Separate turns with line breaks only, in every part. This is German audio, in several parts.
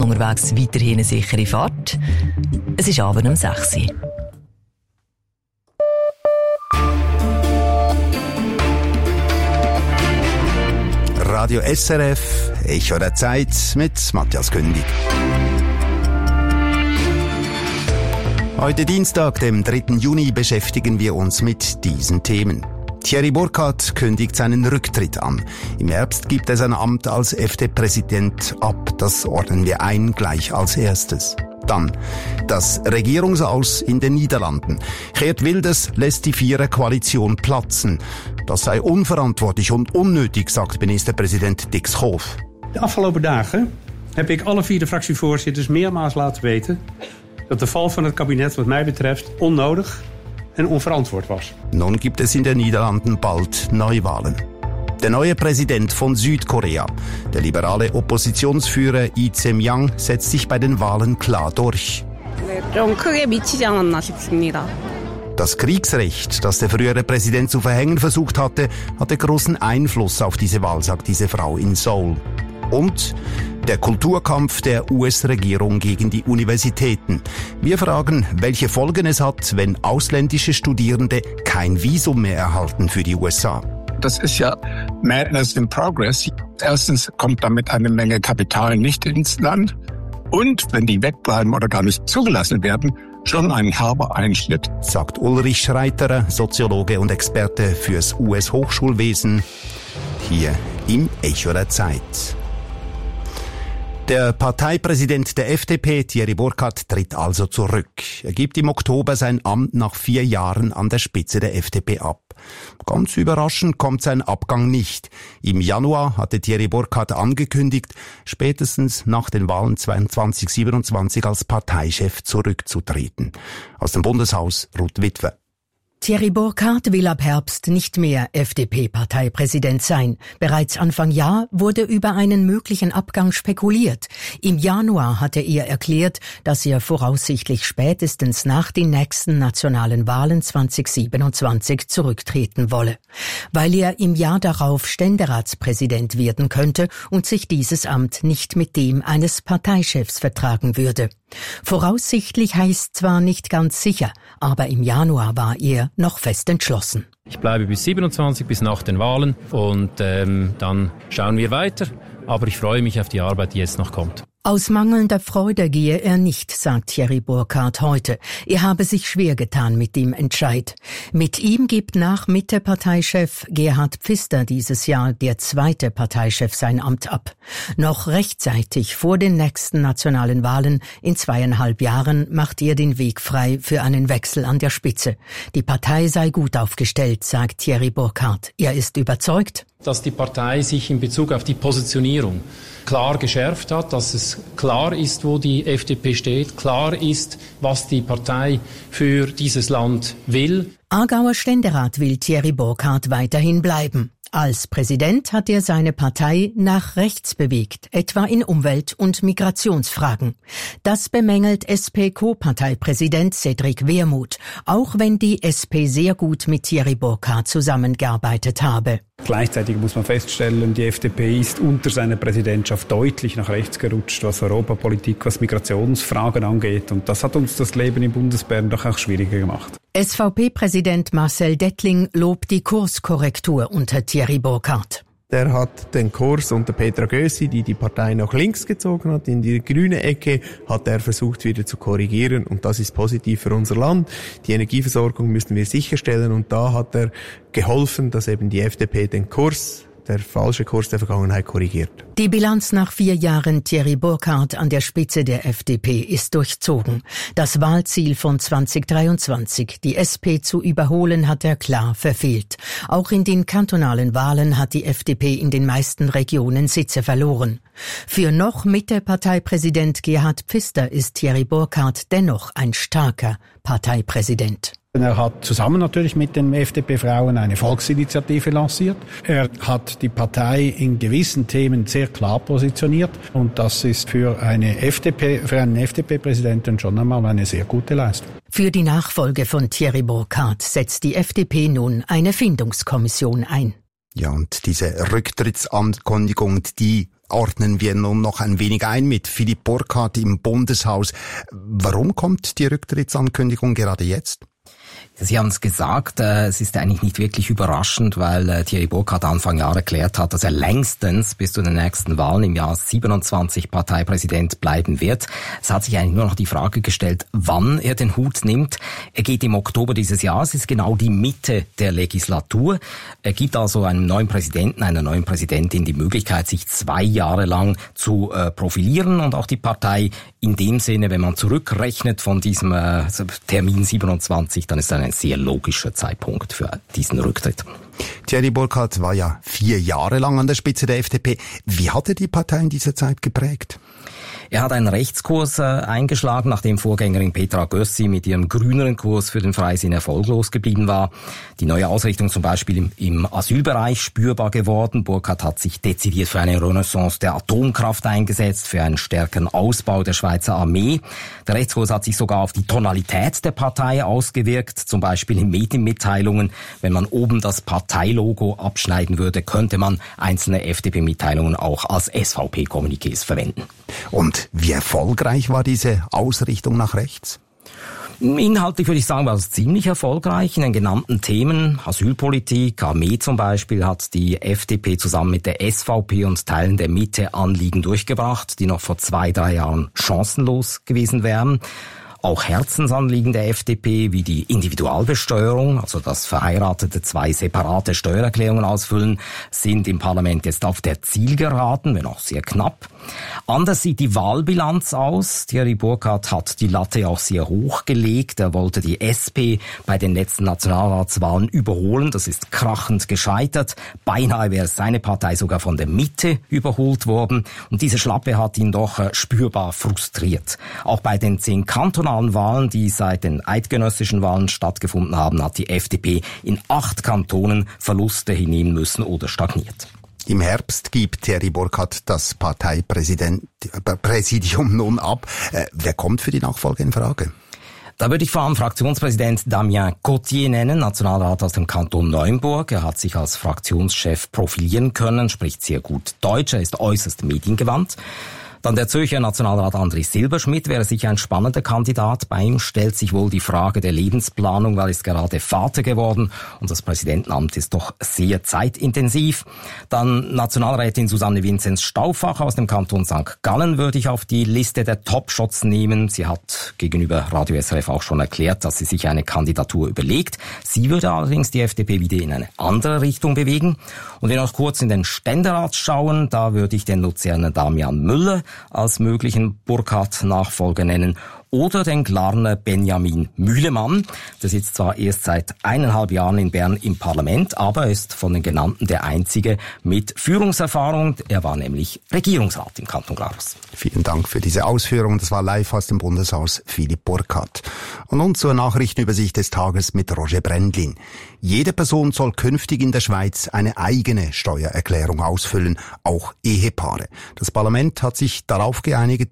Unterwegs weiterhin eine sichere Fahrt. Es ist Abend um 6 Uhr.
Radio SRF, Echo der Zeit mit Matthias Kündig. Heute Dienstag, dem 3. Juni, beschäftigen wir uns mit diesen Themen. Thierry Burkhardt kündigt seinen Rücktritt an. Im Herbst gibt er sein Amt als FD-Präsident ab. Das ordnen wir ein, gleich als erstes. Dann das Regierungsaus in den Niederlanden. Geert Wilders lässt die Viererkoalition platzen. Das sei onverantwoordelijk und unnötig, sagt ministerpresident Dick Schoof.
De afgelopen dagen heb ik alle 4 fractievoorzitters meermaals laten weten dat de val van het kabinet wat mij betreft onnodig en onverantwoord was.
Nun gibt es in den Niederlanden bald Neuwahlen. Der neue Präsident von Südkorea, der liberale Oppositionsführer Lee Jae-myung, setzt sich bei den Wahlen klar durch. Das Kriegsrecht, das der frühere Präsident zu verhängen versucht hatte großen Einfluss auf diese Wahl, sagt diese Frau in Seoul. Und der Kulturkampf der US-Regierung gegen die Universitäten. Wir fragen, welche Folgen es hat, wenn ausländische Studierende kein Visum mehr erhalten für die USA.
Das ist ja Madness in Progress. Erstens kommt damit eine Menge Kapital nicht ins Land. Und wenn die wegbleiben oder gar nicht zugelassen werden, schon ein herber Einschnitt.
Sagt Ulrich Schreiterer, Soziologe und Experte fürs US-Hochschulwesen, hier im Echo der Zeit. Der Parteipräsident der FDP, Thierry Burkhardt, tritt also zurück. Er gibt im Oktober sein Amt nach 4 Jahren an der Spitze der FDP ab. Ganz überraschend kommt sein Abgang nicht. Im Januar hatte Thierry Burkhardt angekündigt, spätestens nach den Wahlen 2027 als Parteichef zurückzutreten. Aus dem Bundeshaus Ruth Witwer.
Thierry Burkhardt will ab Herbst nicht mehr FDP-Parteipräsident sein. Bereits Anfang Jahr wurde über einen möglichen Abgang spekuliert. Im Januar hatte er erklärt, dass er voraussichtlich spätestens nach den nächsten nationalen Wahlen 2027 zurücktreten wolle, weil er im Jahr darauf Ständeratspräsident werden könnte und sich dieses Amt nicht mit dem eines Parteichefs vertragen würde. Voraussichtlich heißt zwar nicht ganz sicher, aber im Januar war er noch fest entschlossen.
Ich bleibe bis 27, bis nach den Wahlen und dann schauen wir weiter. Aber ich freue mich auf die Arbeit, die jetzt noch kommt.
Aus mangelnder Freude gehe er nicht, sagt Thierry Burkhardt heute. Er habe sich schwer getan mit dem Entscheid. Mit ihm gibt nach Mitte-Parteichef Gerhard Pfister dieses Jahr der 2. Parteichef sein Amt ab. Noch rechtzeitig vor den nächsten nationalen Wahlen in 2,5 Jahren macht er den Weg frei für einen Wechsel an der Spitze. Die Partei sei gut aufgestellt, sagt Thierry Burkhardt. Er ist überzeugt,
dass die Partei sich in Bezug auf die Positionierung klar geschärft hat, dass es klar ist, wo die FDP steht, klar ist, was die Partei für dieses Land will.
Aargauer Ständerat will Thierry Burkhardt weiterhin bleiben. Als Präsident hat er seine Partei nach rechts bewegt, etwa in Umwelt- und Migrationsfragen. Das bemängelt SP-Co-Parteipräsident Cedric Wermuth, auch wenn die SP sehr gut mit Thierry Burkhardt zusammengearbeitet habe.
Gleichzeitig muss man feststellen, die FDP ist unter seiner Präsidentschaft deutlich nach rechts gerutscht, was Europapolitik, was Migrationsfragen angeht. Und das hat uns das Leben in Bundesbern doch auch schwieriger gemacht.
SVP-Präsident Marcel Dettling lobt die Kurskorrektur unter Thierry Burkhardt.
Der hat den Kurs unter Petra Gössi, die Partei nach links gezogen hat, in die grüne Ecke, hat er versucht wieder zu korrigieren und das ist positiv für unser Land. Die Energieversorgung müssen wir sicherstellen und da hat er geholfen, dass eben die FDP den Kurs, der falsche Kurs der Vergangenheit, korrigiert.
Die Bilanz nach 4 Jahren Thierry Burkhardt an der Spitze der FDP ist durchzogen. Das Wahlziel von 2023, die SP zu überholen, hat er klar verfehlt. Auch in den kantonalen Wahlen hat die FDP in den meisten Regionen Sitze verloren. Für noch Mitte-Parteipräsident Gerhard Pfister ist Thierry Burkhardt dennoch ein starker Parteipräsident.
Er hat zusammen natürlich mit den FDP-Frauen eine Volksinitiative lanciert. Er hat die Partei in gewissen Themen sehr klar positioniert. Und das ist für einen FDP-Präsidenten schon einmal eine sehr gute Leistung.
Für die Nachfolge von Thierry Burkhardt setzt die FDP nun eine Findungskommission ein.
Ja, und diese Rücktrittsankündigung, die ordnen wir nun noch ein wenig ein mit Philippe Burkhardt im Bundeshaus. Warum kommt die Rücktrittsankündigung gerade jetzt?
Sie haben es gesagt, es ist eigentlich nicht wirklich überraschend, weil Thierry Burkhardt Anfang Jahr erklärt hat, dass er längstens bis zu den nächsten Wahlen im Jahr 27 Parteipräsident bleiben wird. Es hat sich eigentlich nur noch die Frage gestellt, wann er den Hut nimmt. Er geht im Oktober dieses Jahres, ist genau die Mitte der Legislatur. Er gibt also einem neuen Präsidenten, einer neuen Präsidentin die Möglichkeit, sich 2 Jahre lang zu profilieren und auch die Partei in dem Sinne, wenn man zurückrechnet von diesem Termin 27, dann ist ein sehr logischer Zeitpunkt für diesen Rücktritt.
Thierry Burkhardt war ja 4 Jahre lang an der Spitze der FDP. Wie hat er die Partei in dieser Zeit geprägt?
Er hat einen Rechtskurs eingeschlagen, nachdem Vorgängerin Petra Gössi mit ihrem grüneren Kurs für den Freisinn erfolglos geblieben war. Die neue Ausrichtung zum Beispiel im Asylbereich spürbar geworden. Burkhardt hat sich dezidiert für eine Renaissance der Atomkraft eingesetzt, für einen stärkeren Ausbau der Schweizer Armee. Der Rechtskurs hat sich sogar auf die Tonalität der Partei ausgewirkt, zum Beispiel in Medienmitteilungen. Wenn man oben das Parteilogo abschneiden würde, könnte man einzelne FDP-Mitteilungen auch als SVP-Kommuniqués verwenden.
Und wie erfolgreich war diese Ausrichtung nach rechts?
Inhaltlich würde ich sagen, war es ziemlich erfolgreich. In den genannten Themen, Asylpolitik, Armee zum Beispiel, hat die FDP zusammen mit der SVP und Teilen der Mitte Anliegen durchgebracht, die noch vor 2-3 Jahren chancenlos gewesen wären. Auch Herzensanliegen der FDP, wie die Individualbesteuerung, also dass Verheiratete 2 separate Steuererklärungen ausfüllen, sind im Parlament jetzt auf der Zielgeraden, wenn auch sehr knapp. Anders sieht die Wahlbilanz aus. Thierry Burkhardt hat die Latte auch sehr hoch gelegt. Er wollte die SP bei den letzten Nationalratswahlen überholen. Das ist krachend gescheitert. Beinahe wäre seine Partei sogar von der Mitte überholt worden. Und diese Schlappe hat ihn doch spürbar frustriert. Auch bei den 10 kantonalen Wahlen, die seit den eidgenössischen Wahlen stattgefunden haben, hat die FDP in 8 Kantonen Verluste hinnehmen müssen oder stagniert.
Im Herbst gibt Thierry Burkhardt das Parteipräsidium nun ab. Wer kommt für die Nachfolge in Frage?
Da würde ich vor allem Fraktionspräsident Damien Cottier nennen, Nationalrat aus dem Kanton Neuenburg. Er hat sich als Fraktionschef profilieren können, spricht sehr gut Deutsch, er ist äußerst mediengewandt. Dann der Zürcher Nationalrat André Silberschmidt wäre sicher ein spannender Kandidat. Bei ihm stellt sich wohl die Frage der Lebensplanung, weil er ist gerade Vater geworden und das Präsidentenamt ist doch sehr zeitintensiv. Dann Nationalrätin Susanne Vinzenz-Stauffacher aus dem Kanton St. Gallen würde ich auf die Liste der Top-Shots nehmen. Sie hat gegenüber Radio SRF auch schon erklärt, dass sie sich eine Kandidatur überlegt. Sie würde allerdings die FDP wieder in eine andere Richtung bewegen. Und wenn wir noch kurz in den Ständerat schauen, da würde ich den Luzerner Damian Müller als möglichen Burkhardt-Nachfolger nennen. Oder den Glarner Benjamin Mühlemann. Der sitzt zwar erst seit 1,5 Jahren in Bern im Parlament, aber ist von den genannten der einzige mit Führungserfahrung. Er war nämlich Regierungsrat im Kanton Glarus.
Vielen Dank für diese Ausführungen. Das war live aus dem Bundeshaus Philippe Burkhardt. Und nun zur Nachrichtenübersicht des Tages mit Roger Brändlin. Jede Person soll künftig in der Schweiz eine eigene Steuererklärung ausfüllen, auch Ehepaare. Das Parlament hat sich darauf geeinigt,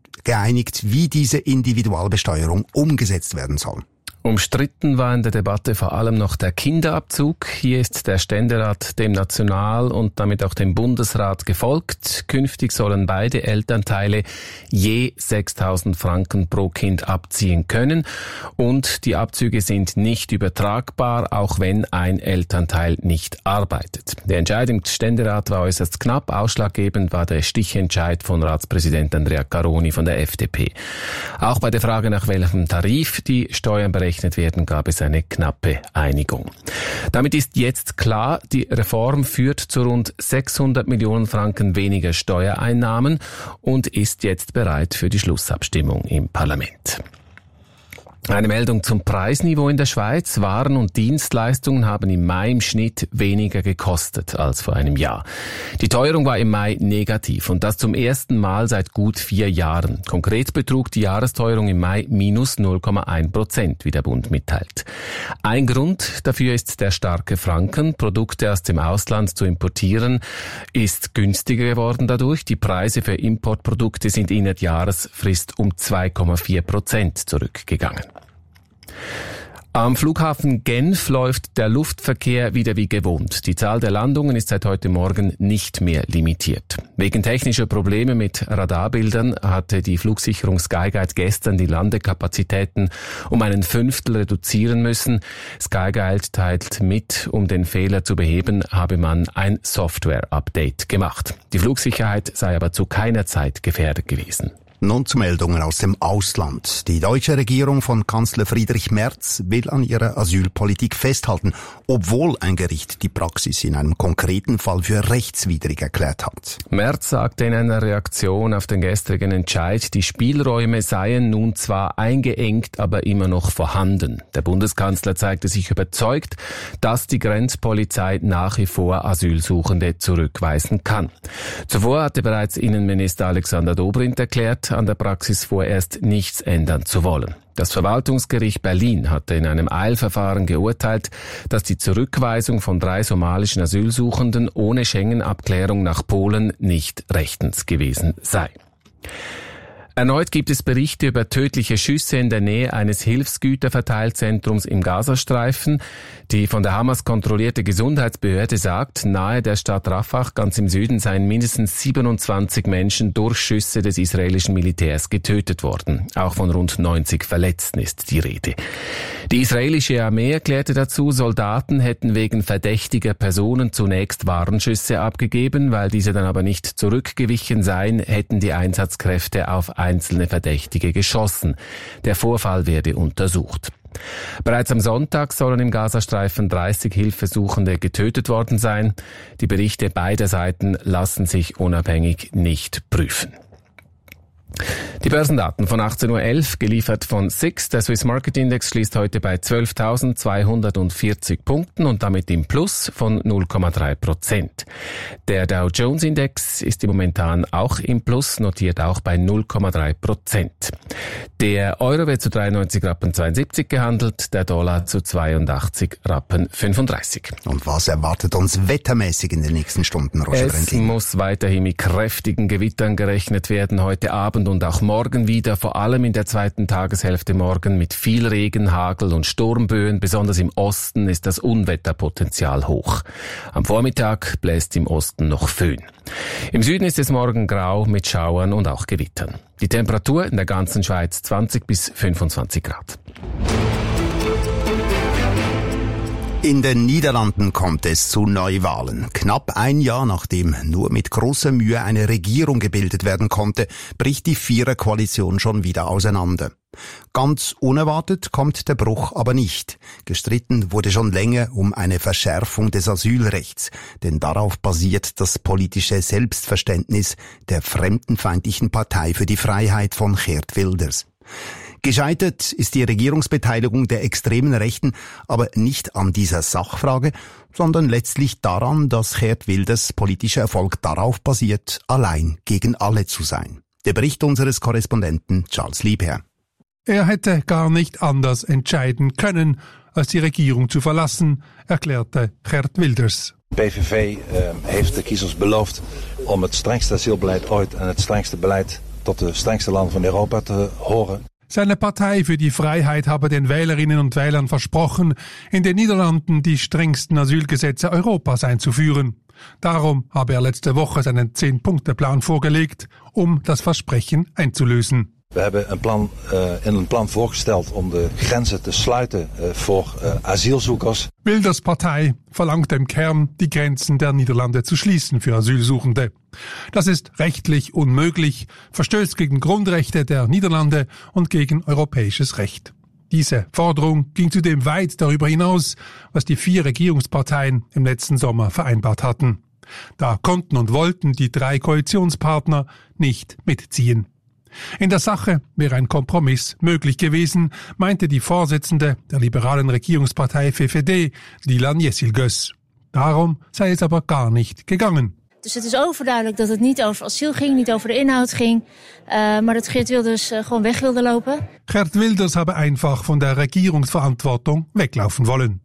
wie diese Individualbesteuerung umgesetzt werden soll.
Umstritten war in der Debatte vor allem noch der Kinderabzug. Hier ist der Ständerat dem National- und damit auch dem Bundesrat gefolgt. Künftig sollen beide Elternteile je 6.000 Franken pro Kind abziehen können. Und die Abzüge sind nicht übertragbar, auch wenn ein Elternteil nicht arbeitet. Der Entscheid im Ständerat war äußerst knapp. Ausschlaggebend war der Stichentscheid von Ratspräsident Andrea Caroni von der FDP. Auch bei der Frage, nach welchem Tarif die Steuern berechnet werden, gab es eine knappe Einigung. Damit ist jetzt klar, die Reform führt zu rund 600 Millionen Franken weniger Steuereinnahmen und ist jetzt bereit für die Schlussabstimmung im Parlament. Eine Meldung zum Preisniveau in der Schweiz. Waren und Dienstleistungen haben im Mai im Schnitt weniger gekostet als vor einem Jahr. Die Teuerung war im Mai negativ und das zum ersten Mal seit gut 4 Jahren. Konkret betrug die Jahresteuerung im Mai minus 0,1%, wie der Bund mitteilt. Ein Grund dafür ist der starke Franken. Produkte aus dem Ausland zu importieren ist günstiger geworden dadurch. Die Preise für Importprodukte sind in der Jahresfrist um 2,4% zurückgegangen. Am Flughafen Genf läuft der Luftverkehr wieder wie gewohnt. Die Zahl der Landungen ist seit heute Morgen nicht mehr limitiert. Wegen technischer Probleme mit Radarbildern hatte die Flugsicherung Skyguide gestern die Landekapazitäten um 1/5 reduzieren müssen. Skyguide teilt mit, um den Fehler zu beheben, habe man ein Software-Update gemacht. Die Flugsicherheit sei aber zu keiner Zeit gefährdet gewesen.
Nun zu Meldungen aus dem Ausland. Die deutsche Regierung von Kanzler Friedrich Merz will an ihrer Asylpolitik festhalten, obwohl ein Gericht die Praxis in einem konkreten Fall für rechtswidrig erklärt hat.
Merz sagte in einer Reaktion auf den gestrigen Entscheid, die Spielräume seien nun zwar eingeengt, aber immer noch vorhanden. Der Bundeskanzler zeigte sich überzeugt, dass die Grenzpolizei nach wie vor Asylsuchende zurückweisen kann. Zuvor hatte bereits Innenminister Alexander Dobrindt erklärt, an der Praxis vorerst nichts ändern zu wollen. Das Verwaltungsgericht Berlin hatte in einem Eilverfahren geurteilt, dass die Zurückweisung von 3 somalischen Asylsuchenden ohne Schengen-Abklärung nach Polen nicht rechtens gewesen sei. Erneut gibt es Berichte über tödliche Schüsse in der Nähe eines Hilfsgüterverteilzentrums im Gazastreifen. Die von der Hamas kontrollierte Gesundheitsbehörde sagt, nahe der Stadt Rafah, ganz im Süden, seien mindestens 27 Menschen durch Schüsse des israelischen Militärs getötet worden. Auch von rund 90 Verletzten ist die Rede. Die israelische Armee erklärte dazu, Soldaten hätten wegen verdächtiger Personen zunächst Warnschüsse abgegeben, weil diese dann aber nicht zurückgewichen seien, hätten die Einsatzkräfte auf einzelne Verdächtige geschossen. Der Vorfall werde untersucht. Bereits am Sonntag sollen im Gazastreifen 30 Hilfesuchende getötet worden sein. Die Berichte beider Seiten lassen sich unabhängig nicht prüfen. Die Börsendaten von 18.11 Uhr, geliefert von SIX. Der Swiss Market Index schließt heute bei 12.240 Punkten und damit im Plus von 0,3%. Der Dow Jones Index ist momentan auch im Plus, notiert auch bei 0,3%. Der Euro wird zu 93,72 Rappen gehandelt, der Dollar zu 82,35 Rappen.
Und was erwartet uns wettermäßig in den nächsten Stunden, Roger
Es
Brendlin?
muss weiterhin mit kräftigen Gewittern gerechnet werden, heute Abend und auch morgen wieder, vor allem in der zweiten Tageshälfte morgen mit viel Regen, Hagel und Sturmböen. Besonders im Osten ist das Unwetterpotenzial hoch. Am Vormittag bläst im Osten noch Föhn. Im Süden ist es morgen grau mit Schauern und auch Gewittern. Die Temperatur in der ganzen Schweiz 20 bis 25 Grad.
In den Niederlanden kommt es zu Neuwahlen. Knapp ein Jahr nachdem nur mit großer Mühe eine Regierung gebildet werden konnte, bricht die Viererkoalition schon wieder auseinander. Ganz unerwartet kommt der Bruch aber nicht. Gestritten wurde schon länger um eine Verschärfung des Asylrechts, denn darauf basiert das politische Selbstverständnis der fremdenfeindlichen Partei für die Freiheit von Geert Wilders. Gescheitert ist die Regierungsbeteiligung der extremen Rechten aber nicht an dieser Sachfrage, sondern letztlich daran, dass Geert Wilders politischer Erfolg darauf basiert, allein gegen alle zu sein. Der Bericht unseres Korrespondenten Charles Liebherr.
Er hätte gar nicht anders entscheiden können, als die Regierung zu verlassen, erklärte Geert Wilders.
PVV heeft de kiezers beloofd om het strengste asielbeleid ooit en het strengste beleid tot de strengste landen van Europa te horen.
Seine Partei für die Freiheit habe den Wählerinnen und Wählern versprochen, in den Niederlanden die strengsten Asylgesetze Europas einzuführen. Darum habe er letzte Woche seinen 10-Punkte-Plan vorgelegt, um das Versprechen einzulösen.
We hebben een plan voorgesteld om de grenzen te sluiten voor asielzoekers.
Wilders Partei verlangt im Kern, die Grenzen der Niederlande zu schließen für Asylsuchende. Das ist rechtlich unmöglich, verstößt gegen Grundrechte der Niederlande und gegen europäisches Recht. Diese Forderung ging zudem weit darüber hinaus, was die 4 Regierungsparteien im letzten Sommer vereinbart hatten. Da konnten und wollten die 3 Koalitionspartner nicht mitziehen. In der Sache wäre ein Kompromiss möglich gewesen, meinte die Vorsitzende der liberalen Regierungspartij VVD, Dilan Yeşilgöz. Darum sei es aber gar nicht gegangen.
Dus het is overduidelijk dat het niet over asiel ging, niet over de inhoud ging, maar dat Geert Wilders gewoon weg wilde lopen.
Geert Wilders habe einfach von der Regierungsverantwortung weglaufen wollen.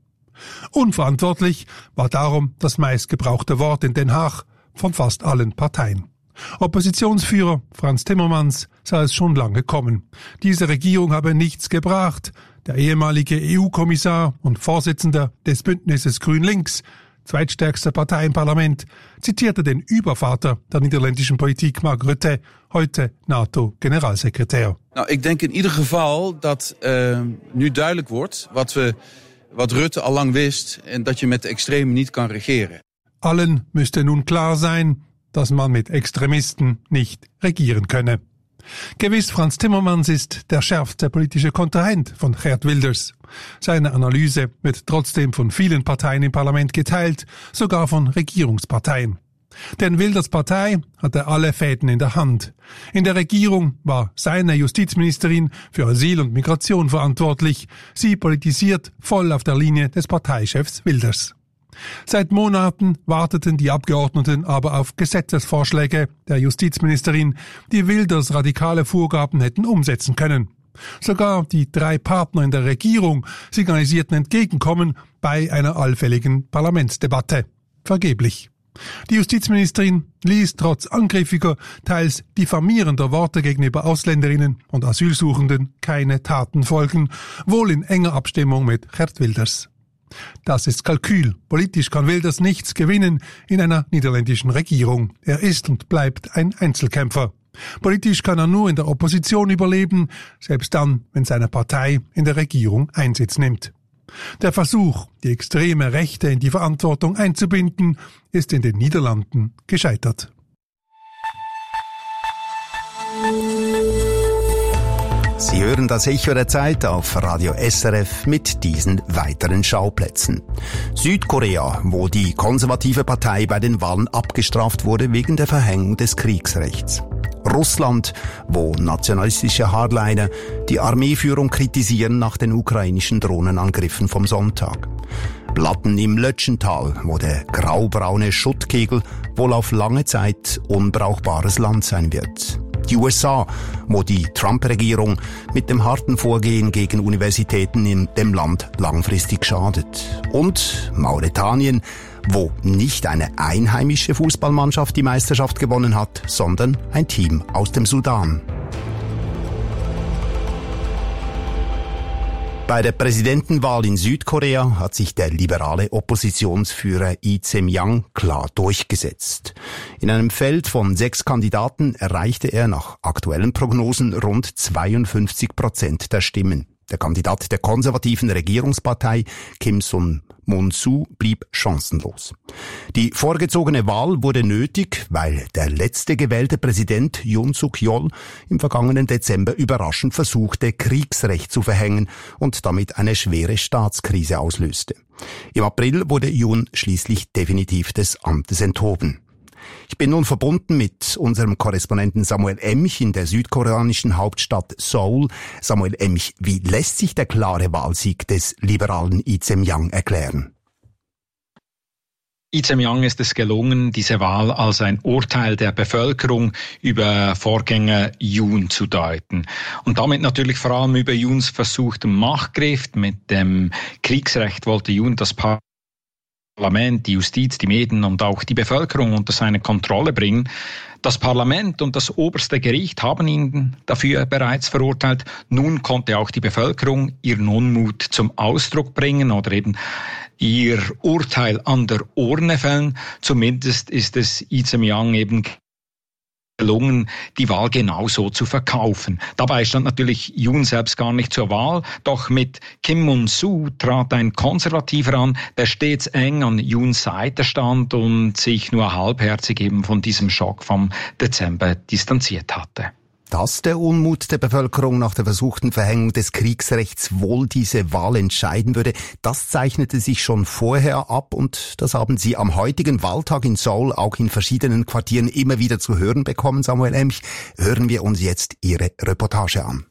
Unverantwortlich war darum das meistgebrauchte Wort in Den Haag von fast allen Parteien. Oppositionsführer Frans Timmermans sah es schon lange kommen. Diese Regierung habe nichts gebracht. Der ehemalige EU-Kommissar und Vorsitzender des Bündnisses Grün-Links, zweitstärkste Partei im Parlament, zitierte den Übervater der niederländischen Politik, Mark Rutte, heute NATO-Generalsekretär.
Nou, ik denk in ieder geval dat nu duidelijk wordt wat Rutte al lang wist en dat je met de extremen niet kan regeren.
Allen müsste nun klar sein, dass man mit Extremisten nicht regieren könne. Gewiss, Frans Timmermans ist der schärfste politische Kontrahent von Geert Wilders. Seine Analyse wird trotzdem von vielen Parteien im Parlament geteilt, sogar von Regierungsparteien. Denn Wilders Partei hatte alle Fäden in der Hand. In der Regierung war seine Justizministerin für Asyl und Migration verantwortlich. Sie politisiert voll auf der Linie des Parteichefs Wilders. Seit Monaten warteten die Abgeordneten aber auf Gesetzesvorschläge der Justizministerin, die Wilders radikale Vorgaben hätten umsetzen können. Sogar die 3 Partner in der Regierung signalisierten Entgegenkommen bei einer allfälligen Parlamentsdebatte. Vergeblich. Die Justizministerin ließ trotz angriffiger, teils diffamierender Worte gegenüber Ausländerinnen und Asylsuchenden keine Taten folgen, wohl in enger Abstimmung mit Geert Wilders. Das ist Kalkül. Politisch kann Wilders nichts gewinnen in einer niederländischen Regierung. Er ist und bleibt ein Einzelkämpfer. Politisch kann er nur in der Opposition überleben, selbst dann, wenn seine Partei in der Regierung Einsitz nimmt. Der Versuch, die extreme Rechte in die Verantwortung einzubinden, ist in den Niederlanden gescheitert.
Sie hören das Echo der Zeit auf Radio SRF mit diesen weiteren Schauplätzen. Südkorea, wo die konservative Partei bei den Wahlen abgestraft wurde wegen der Verhängung des Kriegsrechts. Russland, wo nationalistische Hardliner die Armeeführung kritisieren nach den ukrainischen Drohnenangriffen vom Sonntag. Platten im Lötschental, wo der graubraune Schuttkegel wohl auf lange Zeit unbrauchbares Land sein wird. Die USA, wo die Trump-Regierung mit dem harten Vorgehen gegen Universitäten in dem Land langfristig schadet. Und Mauretanien, wo nicht eine einheimische Fußballmannschaft die Meisterschaft gewonnen hat, sondern ein Team aus dem Sudan. Bei der Präsidentenwahl in Südkorea hat sich der liberale Oppositionsführer Lee Jae-myung klar durchgesetzt. In einem Feld von 6 Kandidaten erreichte er nach aktuellen Prognosen rund 52% der Stimmen. Der Kandidat der konservativen Regierungspartei, Kim Sun-moon-soo, blieb chancenlos. Die vorgezogene Wahl wurde nötig, weil der letzte gewählte Präsident Yoon Suk-yeol im vergangenen Dezember überraschend versuchte, Kriegsrecht zu verhängen und damit eine schwere Staatskrise auslöste. Im April wurde Yoon schließlich definitiv des Amtes enthoben. Ich bin nun verbunden mit unserem Korrespondenten Samuel Emch in der südkoreanischen Hauptstadt Seoul. Samuel Emch, wie lässt sich der klare Wahlsieg des liberalen Lee Jae-myung erklären?
Lee Jae-myung ist es gelungen, diese Wahl als ein Urteil der Bevölkerung über Vorgänger Yoon zu deuten. Und damit natürlich vor allem über Yoons versuchten Machtgriff. Mit dem Kriegsrecht wollte Yoon das Parlament, die Justiz, die Medien und auch die Bevölkerung unter seine Kontrolle bringen. Das Parlament und das oberste Gericht haben ihn dafür bereits verurteilt. Nun konnte auch die Bevölkerung ihren Unmut zum Ausdruck bringen oder eben ihr Urteil an der Urne fällen. Zumindest ist es Lee Jae-myung eben gelungen, die Wahl genauso zu verkaufen. Dabei stand natürlich Yoon selbst gar nicht zur Wahl, doch mit Kim Moon-soo trat ein Konservativer an, der stets eng an Yoons Seite stand und sich nur halbherzig eben von diesem Schock vom Dezember distanziert hatte.
Dass der Unmut der Bevölkerung nach der versuchten Verhängung des Kriegsrechts wohl diese Wahl entscheiden würde, das zeichnete sich schon vorher ab und das haben Sie am heutigen Wahltag in Seoul auch in verschiedenen Quartieren immer wieder zu hören bekommen, Samuel Emch. Hören wir uns jetzt Ihre Reportage an.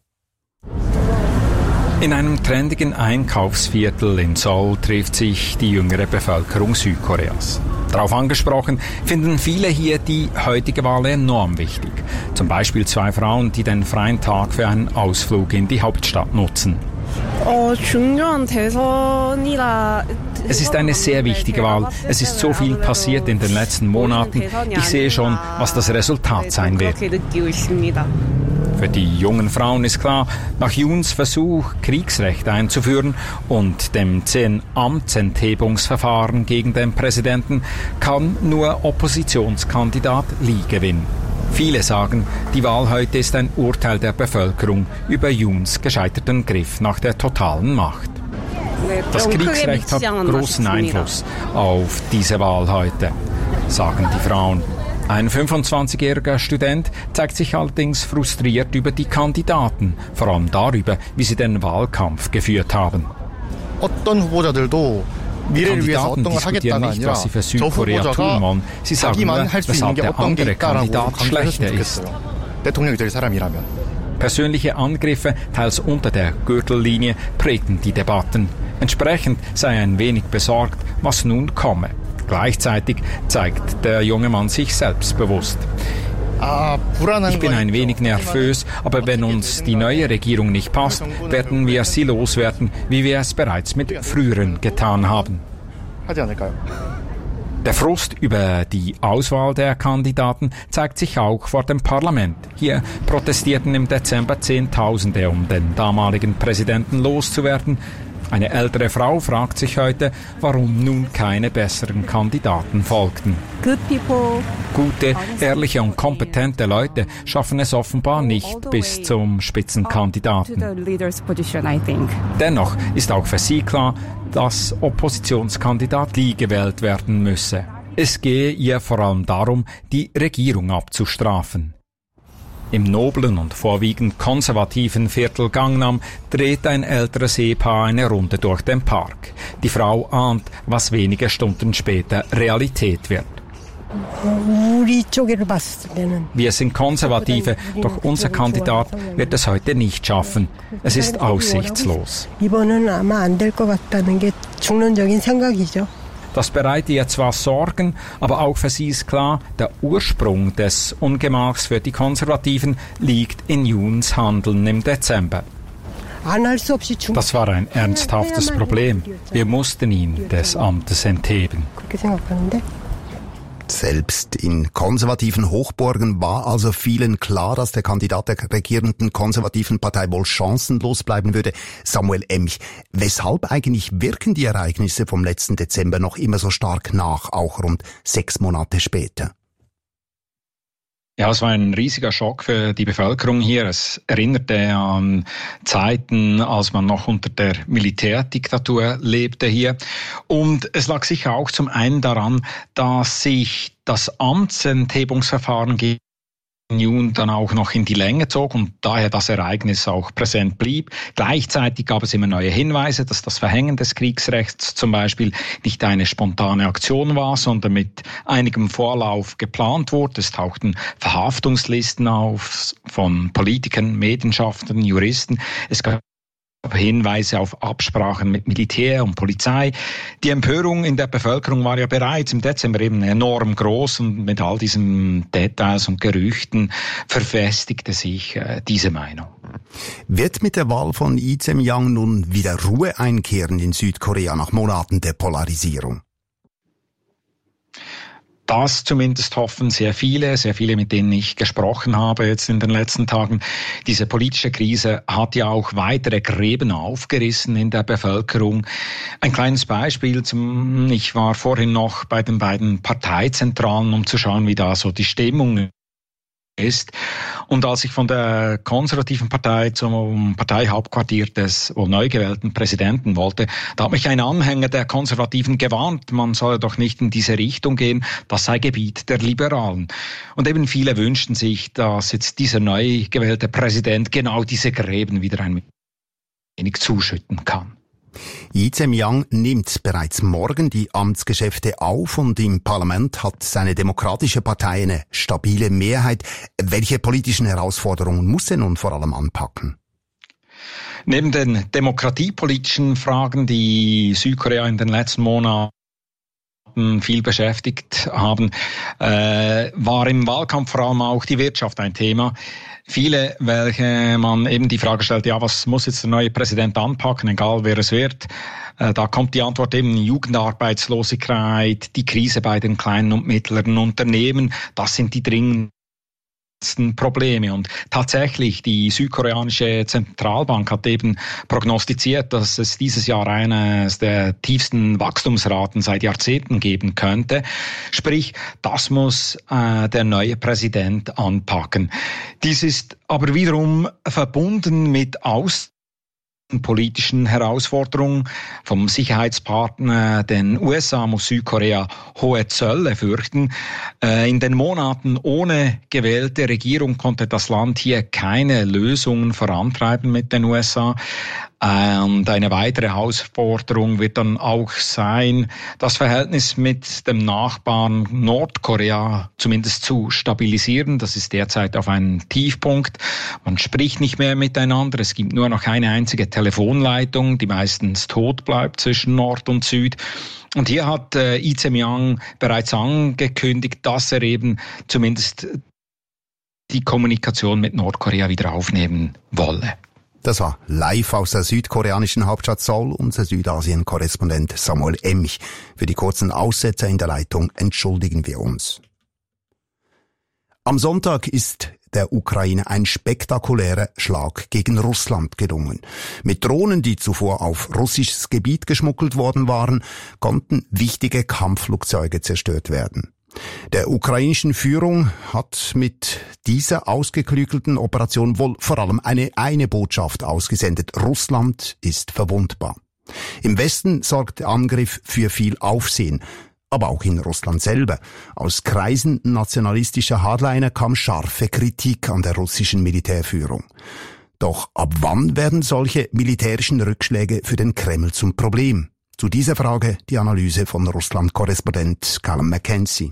In einem trendigen Einkaufsviertel in Seoul trifft sich die jüngere Bevölkerung Südkoreas. Darauf angesprochen, finden viele hier die heutige Wahl enorm wichtig. Zum Beispiel 2 Frauen, die den freien Tag für einen Ausflug in die Hauptstadt nutzen. Es ist eine sehr wichtige Wahl. Es ist so viel passiert in den letzten Monaten. Ich sehe schon, was das Resultat sein wird. Für die jungen Frauen ist klar, nach Youns Versuch, Kriegsrecht einzuführen und dem 10 Amtsenthebungsverfahren gegen den Präsidenten, kann nur Oppositionskandidat Lee gewinnen. Viele sagen, die Wahl heute ist ein Urteil der Bevölkerung über Youns gescheiterten Griff nach der totalen Macht. Das Kriegsrecht hat großen Einfluss auf diese Wahl heute, sagen die Frauen. Ein 25-jähriger Student zeigt sich allerdings frustriert über die Kandidaten, vor allem darüber, wie sie den Wahlkampf geführt haben. Die Kandidaten diskutieren nicht, was sie für Südkorea tun wollen. Sie sagen nur, weshalb der andere Kandidat schlechter ist. Persönliche Angriffe, teils unter der Gürtellinie, prägten die Debatten. Entsprechend sei ein wenig besorgt, was nun komme. Gleichzeitig zeigt der junge Mann sich selbstbewusst. Ich bin ein wenig nervös, aber wenn uns die neue Regierung nicht passt, werden wir sie loswerden, wie wir es bereits mit früheren getan haben. Der Frust über die Auswahl der Kandidaten zeigt sich auch vor dem Parlament. Hier protestierten im Dezember Zehntausende, um den damaligen Präsidenten loszuwerden. Eine ältere Frau fragt sich heute, warum nun keine besseren Kandidaten folgten. Gute, ehrliche und kompetente Leute schaffen es offenbar nicht bis zum Spitzenkandidaten. Dennoch ist auch für sie klar, dass Oppositionskandidat Lee gewählt werden müsse. Es gehe ihr vor allem darum, die Regierung abzustrafen. Im noblen und vorwiegend konservativen Viertel Gangnam dreht ein älteres Ehepaar eine Runde durch den Park. Die Frau ahnt, was wenige Stunden später Realität wird. Wir sind Konservative, doch unser Kandidat wird es heute nicht schaffen. Es ist aussichtslos. Das bereitet ihr zwar Sorgen, aber auch für sie ist klar, der Ursprung des Ungemachs für die Konservativen liegt in Youns Handeln im Dezember. Das war ein ernsthaftes Problem. Wir mussten ihn des Amtes entheben.
Selbst in konservativen Hochburgen war also vielen klar, dass der Kandidat der regierenden konservativen Partei wohl chancenlos bleiben würde. Samuel Emch, weshalb eigentlich wirken die Ereignisse vom letzten Dezember noch immer so stark nach, auch rund 6 Monate später?
Ja, es war ein riesiger Schock für die Bevölkerung hier. Es erinnerte an Zeiten, als man noch unter der Militärdiktatur lebte hier. Und es lag sicher auch zum einen daran, dass sich das Amtsenthebungsverfahren gegen Yoon dann auch noch in die Länge zog und daher das Ereignis auch präsent blieb. Gleichzeitig gab es immer neue Hinweise, dass das Verhängen des Kriegsrechts zum Beispiel nicht eine spontane Aktion war, sondern mit einigem Vorlauf geplant wurde. Es tauchten Verhaftungslisten auf von Politikern, Medienschaffern, Juristen. Es gab Hinweise auf Absprachen mit Militär und Polizei. Die Empörung in der Bevölkerung war ja bereits im Dezember eben enorm groß und mit all diesen Details und Gerüchten verfestigte sich diese Meinung.
Wird mit der Wahl von Lee Jae-myung nun wieder Ruhe einkehren in Südkorea nach Monaten der Polarisierung?
Das zumindest hoffen sehr viele, mit denen ich gesprochen habe jetzt in den letzten Tagen. Diese politische Krise hat ja auch weitere Gräben aufgerissen in der Bevölkerung. Ein kleines Beispiel, ich war vorhin noch bei den beiden Parteizentralen, um zu schauen, wie da so die Stimmung ist. Und als ich von der konservativen Partei zum Parteihauptquartier des wohl neu gewählten Präsidenten wollte, da hat mich ein Anhänger der Konservativen gewarnt, man solle doch nicht in diese Richtung gehen, das sei Gebiet der Liberalen. Und eben viele wünschten sich, dass jetzt dieser neu gewählte Präsident genau diese Gräben wieder ein wenig zuschütten kann.
Lee Jae-myung nimmt bereits morgen die Amtsgeschäfte auf und im Parlament hat seine demokratische Partei eine stabile Mehrheit. Welche politischen Herausforderungen muss er nun vor allem anpacken?
Neben den demokratiepolitischen Fragen, die Südkorea in den letzten Monaten Monaten viel beschäftigt haben, war im Wahlkampf vor allem auch die Wirtschaft ein Thema. Viele, welche man eben die Frage stellt, ja, was muss jetzt der neue Präsident anpacken, egal wer es wird. Da kommt die Antwort eben Jugendarbeitslosigkeit, die Krise bei den kleinen und mittleren Unternehmen. Das sind die dringendsten Probleme. Und tatsächlich, die südkoreanische Zentralbank hat eben prognostiziert, dass es dieses Jahr eines der tiefsten Wachstumsraten seit Jahrzehnten geben könnte. Sprich, das muss der neue Präsident anpacken. Dies ist aber wiederum verbunden mit außenpolitischen Herausforderungen. Vom Sicherheitspartner den USA muss Südkorea hohe Zölle fürchten. In den Monaten ohne gewählte Regierung konnte das Land hier keine Lösungen vorantreiben mit den USA. Und eine weitere Herausforderung wird dann auch sein, das Verhältnis mit dem Nachbarn Nordkorea zumindest zu stabilisieren. Das ist derzeit auf einem Tiefpunkt. Man spricht nicht mehr miteinander. Es gibt nur noch eine einzige Telefonleitung, die meistens tot bleibt zwischen Nord und Süd. Und hier hat Lee Jae-myung bereits angekündigt, dass er eben zumindest die Kommunikation mit Nordkorea wieder aufnehmen wolle.
Das war live aus der südkoreanischen Hauptstadt Seoul unser Südasien-Korrespondent Samuel Emich. Für die kurzen Aussetzer in der Leitung entschuldigen wir uns. Am Sonntag ist der Ukraine ein spektakulärer Schlag gegen Russland gelungen. Mit Drohnen, die zuvor auf russisches Gebiet geschmuggelt worden waren, konnten wichtige Kampfflugzeuge zerstört werden. Der ukrainischen Führung hat mit dieser ausgeklügelten Operation wohl vor allem eine Botschaft ausgesendet. Russland ist verwundbar. Im Westen sorgt der Angriff für viel Aufsehen, aber auch in Russland selber. Aus Kreisen nationalistischer Hardliner kam scharfe Kritik an der russischen Militärführung. Doch ab wann werden solche militärischen Rückschläge für den Kreml zum Problem? Zu dieser Frage die Analyse von Russland-Korrespondent Callum McKenzie.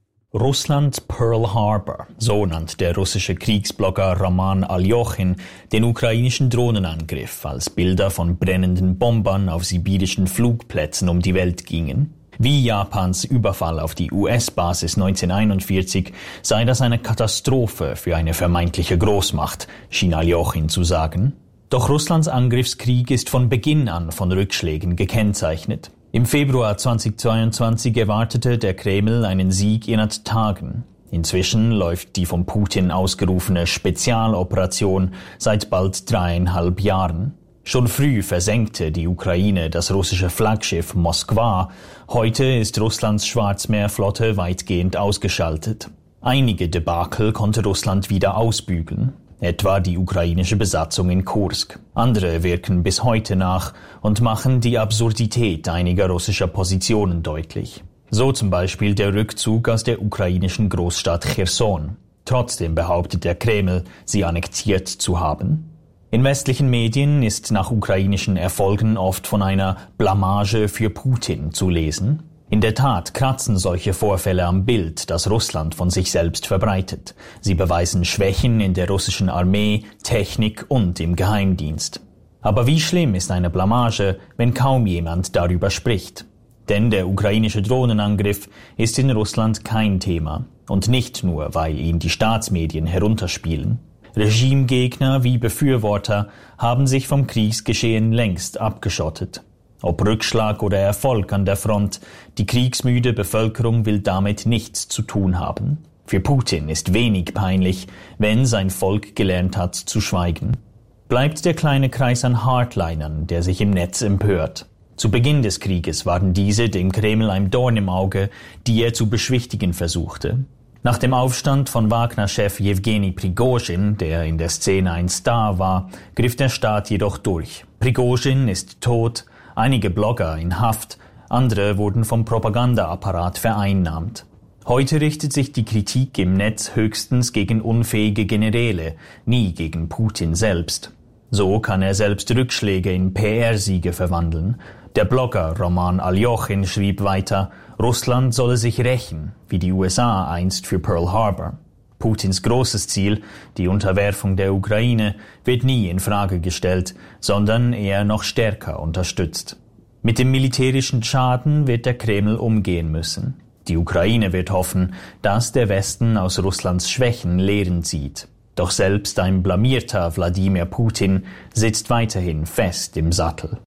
Russland Pearl Harbor, so nannt der russische Kriegsblogger Roman Aljochin den ukrainischen Drohnenangriff, als Bilder von brennenden Bombern auf sibirischen Flugplätzen um die Welt gingen. Wie Japans Überfall auf die US-Basis 1941 sei das eine Katastrophe für eine vermeintliche Großmacht, schien Aljochin zu sagen. Doch Russlands Angriffskrieg ist von Beginn an von Rückschlägen gekennzeichnet. Im Februar 2022 erwartete der Kreml einen Sieg innerhalb Tagen. Inzwischen läuft die von Putin ausgerufene Spezialoperation seit bald 3,5 Jahren. Schon früh versenkte die Ukraine das russische Flaggschiff Moskwa. Heute ist Russlands Schwarzmeerflotte weitgehend ausgeschaltet. Einige Debakel konnte Russland wieder ausbügeln. Etwa die ukrainische Besatzung in Kursk. Andere wirken bis heute nach und machen die Absurdität einiger russischer Positionen deutlich. So zum Beispiel der Rückzug aus der ukrainischen Großstadt Cherson. Trotzdem behauptet der Kreml, sie annektiert zu haben. In westlichen Medien ist nach ukrainischen Erfolgen oft von einer Blamage für Putin zu lesen. In der Tat kratzen solche Vorfälle am Bild, das Russland von sich selbst verbreitet. Sie beweisen Schwächen in der russischen Armee, Technik und im Geheimdienst. Aber wie schlimm ist eine Blamage, wenn kaum jemand darüber spricht? Denn der ukrainische Drohnenangriff ist in Russland kein Thema. Und nicht nur, weil ihn die Staatsmedien herunterspielen. Regimegegner wie Befürworter haben sich vom Kriegsgeschehen längst abgeschottet. Ob Rückschlag oder Erfolg an der Front, die kriegsmüde Bevölkerung will damit nichts zu tun haben. Für Putin ist wenig peinlich, wenn sein Volk gelernt hat zu schweigen. Bleibt der kleine Kreis an Hardlinern, der sich im Netz empört. Zu Beginn des Krieges waren diese dem Kreml ein Dorn im Auge, die er zu beschwichtigen versuchte. Nach dem Aufstand von Wagner-Chef Jewgeni Prigozhin, der in der Szene ein Star war, griff der Staat jedoch durch. Prigozhin ist tot, einige Blogger in Haft, andere wurden vom Propagandaapparat vereinnahmt. Heute richtet sich die Kritik im Netz höchstens gegen unfähige Generäle, nie gegen Putin selbst. So kann er selbst Rückschläge in PR-Siege verwandeln. Der Blogger Roman Aljochin schrieb weiter, Russland solle sich rächen, wie die USA einst für Pearl Harbor. Putins großes Ziel, die Unterwerfung der Ukraine, wird nie in Frage gestellt, sondern eher noch stärker unterstützt. Mit dem militärischen Schaden wird der Kreml umgehen müssen. Die Ukraine wird hoffen, dass der Westen aus Russlands Schwächen Lehren zieht. Doch selbst ein blamierter Wladimir Putin sitzt weiterhin fest im Sattel.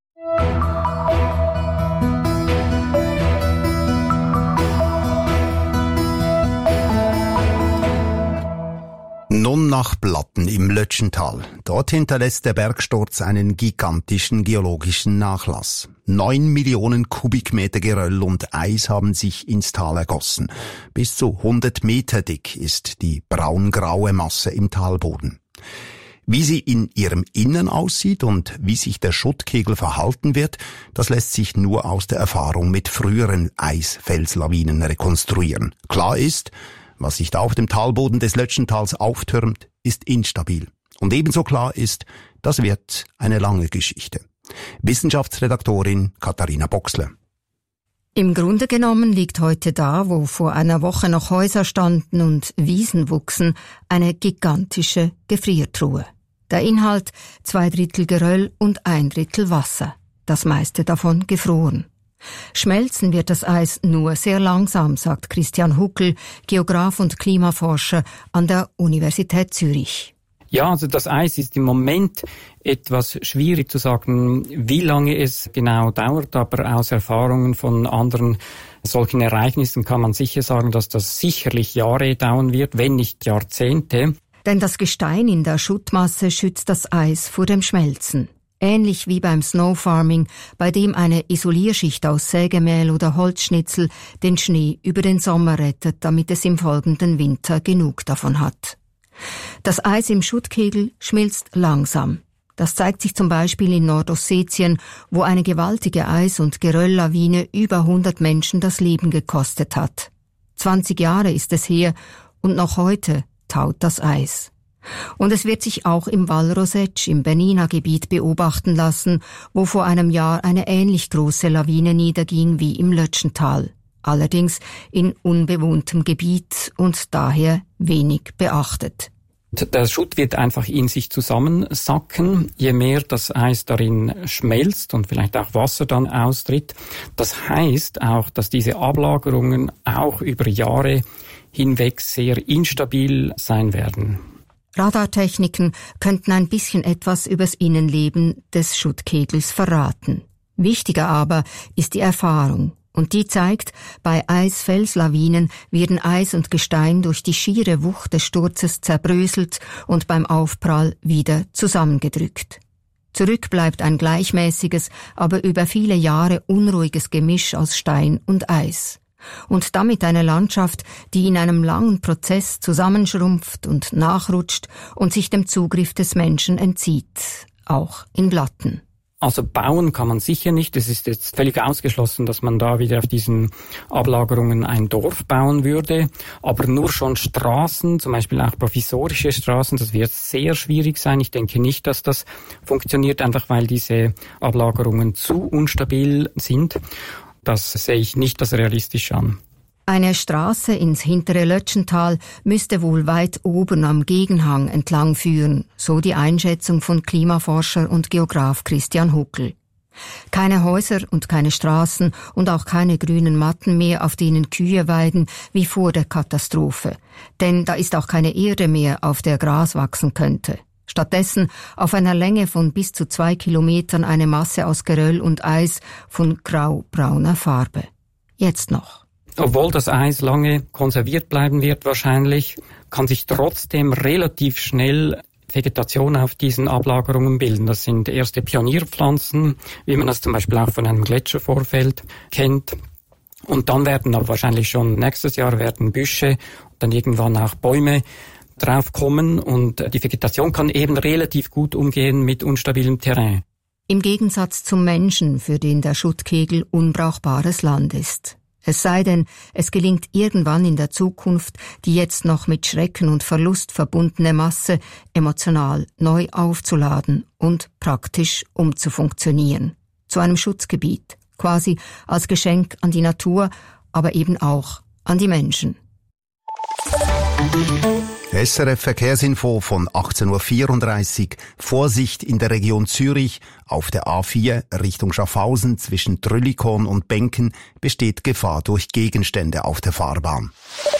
Nun nach Platten im Lötschental. Dort hinterlässt der Bergsturz einen gigantischen geologischen Nachlass. 9 Millionen Kubikmeter Geröll und Eis haben sich ins Tal ergossen. Bis zu 100 Meter dick ist die braungraue Masse im Talboden. Wie sie in ihrem Innern aussieht und wie sich der Schuttkegel verhalten wird, das lässt sich nur aus der Erfahrung mit früheren Eisfelslawinen rekonstruieren. Klar ist, was sich da auf dem Talboden des Lötschentals auftürmt, ist instabil. Und ebenso klar ist, das wird eine lange Geschichte. Wissenschaftsredaktorin Katharina Boxler.
Im Grunde genommen liegt heute da, wo vor einer Woche noch Häuser standen und Wiesen wuchsen, eine gigantische Gefriertruhe. Der Inhalt 2/3 Geröll und 1/3 Wasser. Das meiste davon gefroren. Schmelzen wird das Eis nur sehr langsam, sagt Christian Huckel, Geograf und Klimaforscher an der Universität Zürich.
Ja, also das Eis ist im Moment etwas schwierig zu sagen, wie lange es genau dauert, aber aus Erfahrungen von anderen solchen Ereignissen kann man sicher sagen, dass das sicherlich Jahre dauern wird, wenn nicht Jahrzehnte.
Denn das Gestein in der Schuttmasse schützt das Eis vor dem Schmelzen. Ähnlich wie beim Snowfarming, bei dem eine Isolierschicht aus Sägemehl oder Holzschnitzel den Schnee über den Sommer rettet, damit es im folgenden Winter genug davon hat. Das Eis im Schuttkegel schmilzt langsam. Das zeigt sich zum Beispiel in Nordossetien, wo eine gewaltige Eis- und Gerölllawine über 100 Menschen das Leben gekostet hat. 20 Jahre ist es her und noch heute taut das Eis. Und es wird sich auch im Val Roseg im Bernina-Gebiet beobachten lassen, wo vor einem Jahr eine ähnlich große Lawine niederging wie im Lötschental. Allerdings in unbewohntem Gebiet und daher wenig beachtet.
Der Schutt wird einfach in sich zusammensacken, je mehr das Eis darin schmelzt und vielleicht auch Wasser dann austritt. Das heißt auch, dass diese Ablagerungen auch über Jahre hinweg sehr instabil sein werden.
Radartechniken könnten ein bisschen etwas übers Innenleben des Schuttkegels verraten. Wichtiger aber ist die Erfahrung. Und die zeigt, bei Eisfelslawinen werden Eis und Gestein durch die schiere Wucht des Sturzes zerbröselt und beim Aufprall wieder zusammengedrückt. Zurück bleibt ein gleichmäßiges, aber über viele Jahre unruhiges Gemisch aus Stein und Eis. Und damit eine Landschaft, die in einem langen Prozess zusammenschrumpft und nachrutscht und sich dem Zugriff des Menschen entzieht, auch in Platten.
Also bauen kann man sicher nicht. Es ist jetzt völlig ausgeschlossen, dass man da wieder auf diesen Ablagerungen ein Dorf bauen würde. Aber nur schon Straßen, zum Beispiel auch provisorische Straßen, das wird sehr schwierig sein. Ich denke nicht, dass das funktioniert, einfach weil diese Ablagerungen zu unstabil sind. Das sehe ich nicht als realistisch an.
Eine Straße ins hintere Lötschental müsste wohl weit oben am Gegenhang entlang führen, so die Einschätzung von Klimaforscher und Geograf Christian Huckel. Keine Häuser und keine Straßen und auch keine grünen Matten mehr, auf denen Kühe weiden, wie vor der Katastrophe. Denn da ist auch keine Erde mehr, auf der Gras wachsen könnte. Stattdessen auf einer Länge von bis zu 2 Kilometern eine Masse aus Geröll und Eis von grau-brauner Farbe. Jetzt noch.
Obwohl das Eis lange konserviert bleiben wird wahrscheinlich, kann sich trotzdem relativ schnell Vegetation auf diesen Ablagerungen bilden. Das sind erste Pionierpflanzen, wie man das zum Beispiel auch von einem Gletschervorfeld kennt. Und dann werden aber wahrscheinlich schon nächstes Jahr werden Büsche und dann irgendwann auch Bäume draufkommen und die Vegetation kann eben relativ gut umgehen mit unstabilem Terrain.
Im Gegensatz zum Menschen, für den der Schuttkegel unbrauchbares Land ist. Es sei denn, es gelingt irgendwann in der Zukunft, die jetzt noch mit Schrecken und Verlust verbundene Masse emotional neu aufzuladen und praktisch umzufunktionieren. Zu einem Schutzgebiet, quasi als Geschenk an die Natur, aber eben auch an die Menschen.
SRF Verkehrsinfo von 18.34 Uhr. Vorsicht in der Region Zürich. Auf der A4 Richtung Schaffhausen zwischen Trüllikon und Benken besteht Gefahr durch Gegenstände auf der Fahrbahn.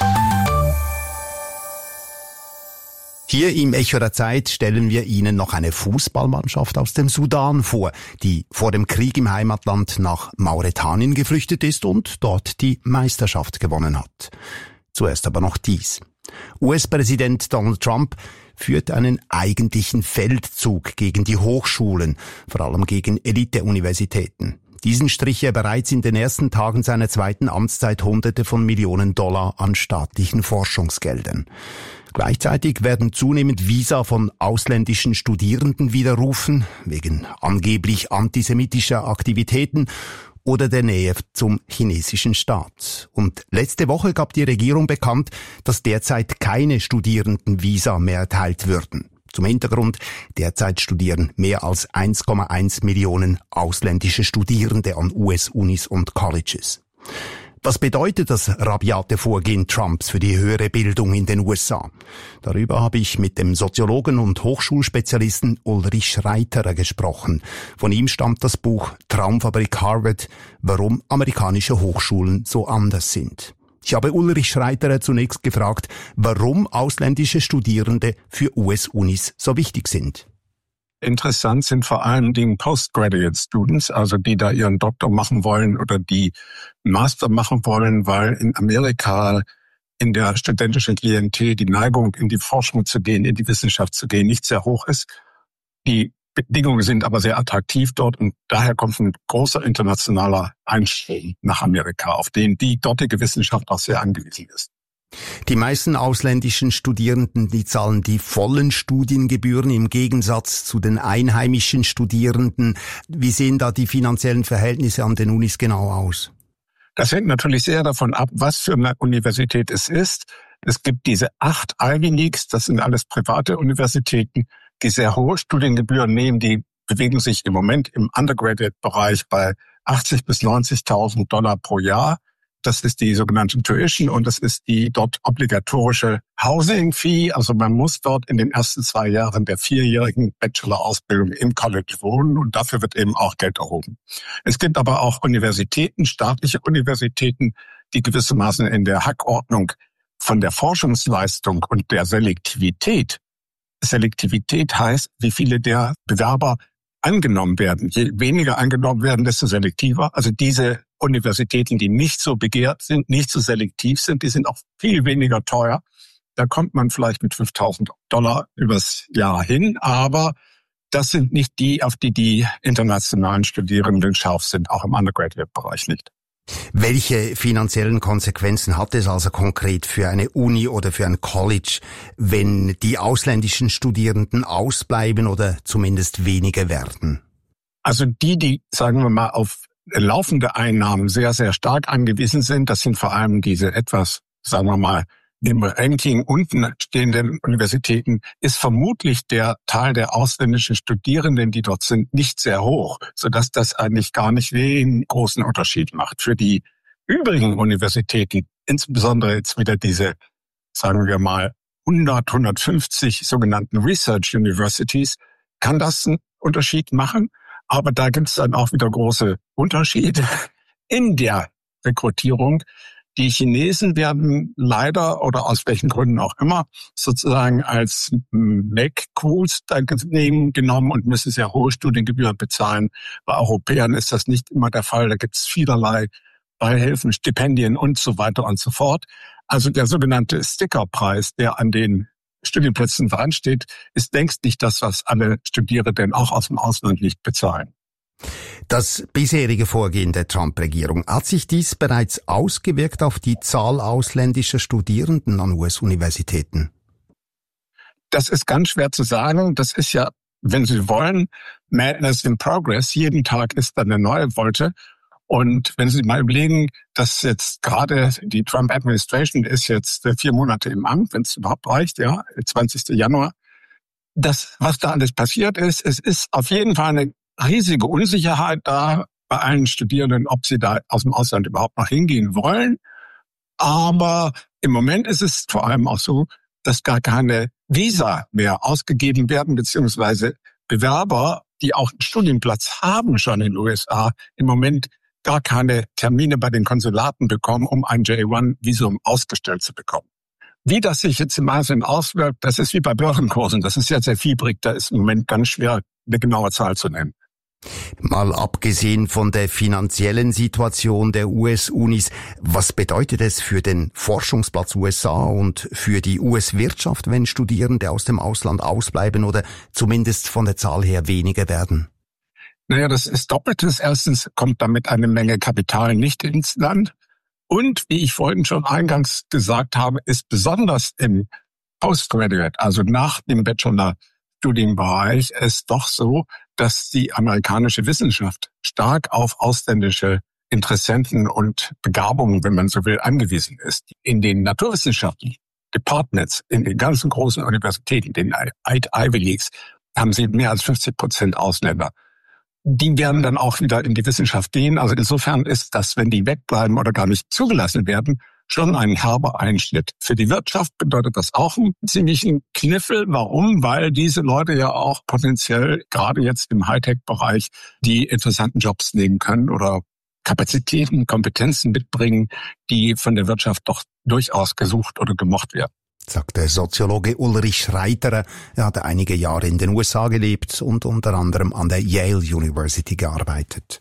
Hier im Echo der Zeit stellen wir Ihnen noch eine Fußballmannschaft aus dem Sudan vor, die vor dem Krieg im Heimatland nach Mauretanien geflüchtet ist und dort die Meisterschaft gewonnen hat. Zuerst aber noch dies. US-Präsident Donald Trump führt einen eigentlichen Feldzug gegen die Hochschulen, vor allem gegen Elite-Universitäten. Diesen strich er bereits in den ersten Tagen seiner zweiten Amtszeit Hunderte von Millionen Dollar an staatlichen Forschungsgeldern. Gleichzeitig werden zunehmend Visa von ausländischen Studierenden widerrufen, wegen angeblich antisemitischer Aktivitäten oder der Nähe zum chinesischen Staat. Und letzte Woche gab die Regierung bekannt, dass derzeit keine Studierendenvisa mehr erteilt würden. Zum Hintergrund, derzeit studieren mehr als 1,1 Millionen ausländische Studierende an US-Unis und Colleges. Was bedeutet das rabiate Vorgehen Trumps für die höhere Bildung in den USA? Darüber habe ich mit dem Soziologen und Hochschulspezialisten Ulrich Schreiterer gesprochen. Von ihm stammt das Buch Traumfabrik Harvard, warum amerikanische Hochschulen so anders sind. Ich habe Ulrich Schreiterer zunächst gefragt, warum ausländische Studierende für US-Unis so wichtig sind.
Interessant sind vor allen Dingen Postgraduate Students, also die da ihren Doktor machen wollen oder die Master machen wollen, weil in Amerika in der studentischen Klientel die Neigung, in die Forschung zu gehen, in die Wissenschaft zu gehen, nicht sehr hoch ist. Die Bedingungen sind aber sehr attraktiv dort und daher kommt ein großer internationaler Einstrom nach Amerika, auf den die dortige Wissenschaft auch sehr angewiesen ist.
Die meisten ausländischen Studierenden, die zahlen die vollen Studiengebühren im Gegensatz zu den einheimischen Studierenden. Wie sehen da die finanziellen Verhältnisse an den Unis genau aus?
Das hängt natürlich sehr davon ab, was für eine Universität es ist. Es gibt diese 8 Ivy Leagues, das sind alles private Universitäten, die sehr hohe Studiengebühren nehmen. Die bewegen sich im Moment im Undergraduate-Bereich bei 80.000 bis 90.000 Dollar pro Jahr. Das ist die sogenannte Tuition und das ist die dort obligatorische Housing Fee. Also man muss dort in den ersten 2 Jahren der 4-jährigen Bachelor-Ausbildung im College wohnen und dafür wird eben auch Geld erhoben. Es gibt aber auch Universitäten, staatliche Universitäten, die gewissermaßen in der Hackordnung von der Forschungsleistung und der Selektivität heißt, wie viele der Bewerber angenommen werden. Je weniger angenommen werden, desto selektiver. Also diese Universitäten, die nicht so begehrt sind, nicht so selektiv sind, die sind auch viel weniger teuer. Da kommt man vielleicht mit $5.000 übers Jahr hin, aber das sind nicht die, auf die internationalen Studierenden scharf sind, auch im Undergraduate-Bereich nicht.
Welche finanziellen Konsequenzen hat es also konkret für eine Uni oder für ein College, wenn die ausländischen Studierenden ausbleiben oder zumindest weniger werden?
Also die, sagen wir mal, auf laufende Einnahmen sehr, sehr stark angewiesen sind, das sind vor allem diese etwas, sagen wir mal, im Ranking unten stehenden Universitäten, ist vermutlich der Teil der ausländischen Studierenden, die dort sind, nicht sehr hoch, sodass das eigentlich gar nicht den großen Unterschied macht. Für die übrigen Universitäten, insbesondere jetzt wieder diese, sagen wir mal, 150 sogenannten Research Universities, kann das einen Unterschied machen. Aber da gibt es dann auch wieder große Unterschiede in der Rekrutierung. Die Chinesen werden leider oder aus welchen Gründen auch immer sozusagen als Make-Crews genommen und müssen sehr hohe Studiengebühren bezahlen. Bei Europäern ist das nicht immer der Fall. Da gibt es vielerlei Beihilfen, Stipendien und so weiter und so fort. Also der sogenannte Stickerpreis, der an den Studienplätzen dran steht, ist längst nicht das, was alle Studierenden auch aus dem Ausland nicht bezahlen.
Das bisherige Vorgehen der Trump-Regierung, hat sich dies bereits ausgewirkt auf die Zahl ausländischer Studierenden an US-Universitäten?
Das ist ganz schwer zu sagen. Das ist ja, wenn Sie wollen, Madness in Progress. Jeden Tag ist dann eine neue Wolte. Und wenn Sie mal überlegen, dass jetzt gerade die Trump-Administration ist jetzt 4 Monate im Amt, wenn es überhaupt reicht, ja, 20. Januar. Das, was da alles passiert ist, es ist auf jeden Fall eine riesige Unsicherheit da bei allen Studierenden, ob sie da aus dem Ausland überhaupt noch hingehen wollen. Aber im Moment ist es vor allem auch so, dass gar keine Visa mehr ausgegeben werden, beziehungsweise Bewerber, die auch einen Studienplatz haben schon in den USA, im Moment gar keine Termine bei den Konsulaten bekommen, um ein J1-Visum ausgestellt zu bekommen. Wie das sich jetzt im Asien auswirkt, das ist wie bei Börsenkursen. Das ist sehr, sehr fiebrig. Da ist im Moment ganz schwer, eine genaue Zahl zu nennen.
Mal abgesehen von der finanziellen Situation der US-Unis, was bedeutet es für den Forschungsplatz USA und für die US-Wirtschaft, wenn Studierende aus dem Ausland ausbleiben oder zumindest von der Zahl her weniger werden?
Naja, das ist Doppeltes. Erstens kommt damit eine Menge Kapital nicht ins Land. Und wie ich vorhin schon eingangs gesagt habe, ist besonders im Postgraduate, also nach dem Bachelor-Studienbereich, es doch so, dass die amerikanische Wissenschaft stark auf ausländische Interessenten und Begabungen, wenn man so will, angewiesen ist. In den Naturwissenschaften, Departments, in den ganzen großen Universitäten, den Ivy Leagues, haben sie mehr als 50% Ausländer. Die werden dann auch wieder in die Wissenschaft gehen. Also insofern ist das, wenn die wegbleiben oder gar nicht zugelassen werden, schon ein herber Einschnitt. Für die Wirtschaft bedeutet das auch einen ziemlichen Kniffel. Warum? Weil diese Leute ja auch potenziell, gerade jetzt im Hightech-Bereich, die interessanten Jobs nehmen können oder Kapazitäten, Kompetenzen mitbringen, die von der Wirtschaft doch durchaus gesucht oder gemocht werden.
Sagt der Soziologe Ulrich Schreiterer. Er hatte einige Jahre in den USA gelebt und unter anderem an der Yale University gearbeitet.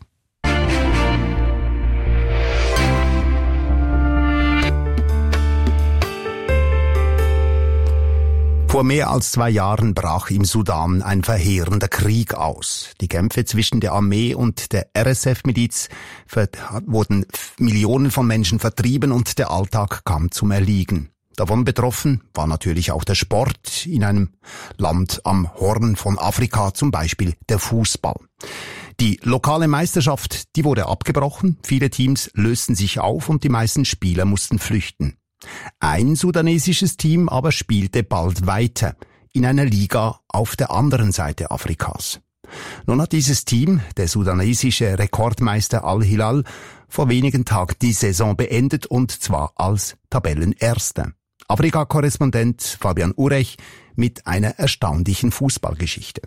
Vor mehr als 2 Jahren brach im Sudan ein verheerender Krieg aus. Die Kämpfe zwischen der Armee und der RSF-Miliz wurden Millionen von Menschen vertrieben und der Alltag kam zum Erliegen. Davon betroffen war natürlich auch der Sport in einem Land am Horn von Afrika, zum Beispiel der Fußball. Die lokale Meisterschaft, die wurde abgebrochen, viele Teams lösten sich auf und die meisten Spieler mussten flüchten. Ein sudanesisches Team aber spielte bald weiter, in einer Liga auf der anderen Seite Afrikas. Nun hat dieses Team, der sudanesische Rekordmeister Al-Hilal, vor wenigen Tagen die Saison beendet und zwar als Tabellenerster. Afrika-Korrespondent Fabian Urech mit einer erstaunlichen Fußballgeschichte.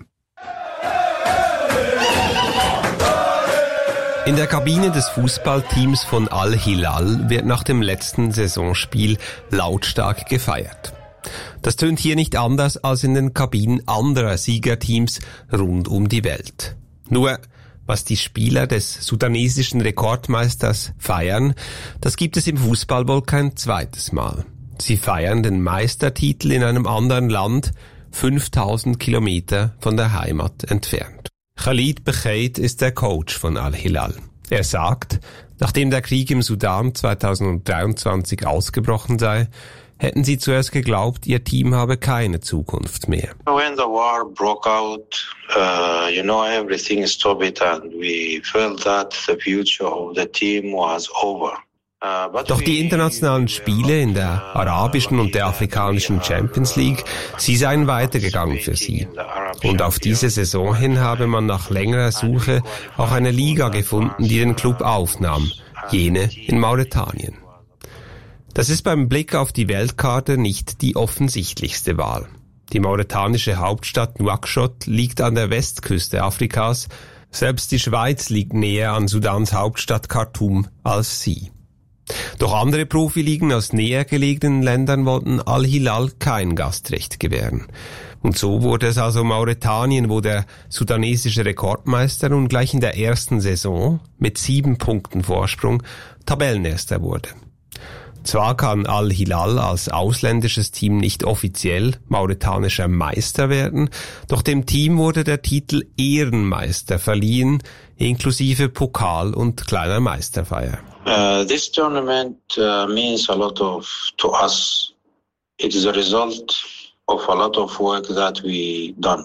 In der Kabine des Fußballteams von Al-Hilal wird nach dem letzten Saisonspiel lautstark gefeiert. Das tönt hier nicht anders als in den Kabinen anderer Siegerteams rund um die Welt. Nur, was die Spieler des sudanesischen Rekordmeisters feiern, das gibt es im Fußball wohl kein zweites Mal. Sie feiern den Meistertitel in einem anderen Land, 5000 Kilometer von der Heimat entfernt. Khalid Becheid ist der Coach von Al-Hilal. Er sagt, nachdem der Krieg im Sudan 2023 ausgebrochen sei, hätten sie zuerst geglaubt, ihr Team habe keine Zukunft mehr.
When the war broke out, everything stopped and we felt that the future of the team was over.
Doch die internationalen Spiele in der arabischen und der afrikanischen Champions League, sie seien weitergegangen für sie. Und auf diese Saison hin habe man nach längerer Suche auch eine Liga gefunden, die den Club aufnahm, jene in Mauretanien. Das ist beim Blick auf die Weltkarte nicht die offensichtlichste Wahl. Die mauretanische Hauptstadt Nouakchott liegt an der Westküste Afrikas, selbst die Schweiz liegt näher an Sudans Hauptstadt Khartoum als sie. Doch andere Profiligen aus näher gelegenen Ländern wollten Al-Hilal kein Gastrecht gewähren. Und so wurde es also Mauretanien, wo der sudanesische Rekordmeister nun gleich in der ersten Saison mit 7 Punkten Vorsprung Tabellenerster wurde. Zwar kann Al-Hilal als ausländisches Team nicht offiziell mauretanischer Meister werden, doch dem Team wurde der Titel Ehrenmeister verliehen, inklusive Pokal und kleiner Meisterfeier.
This tournament means a lot to us. It is a result of a lot of work that we done.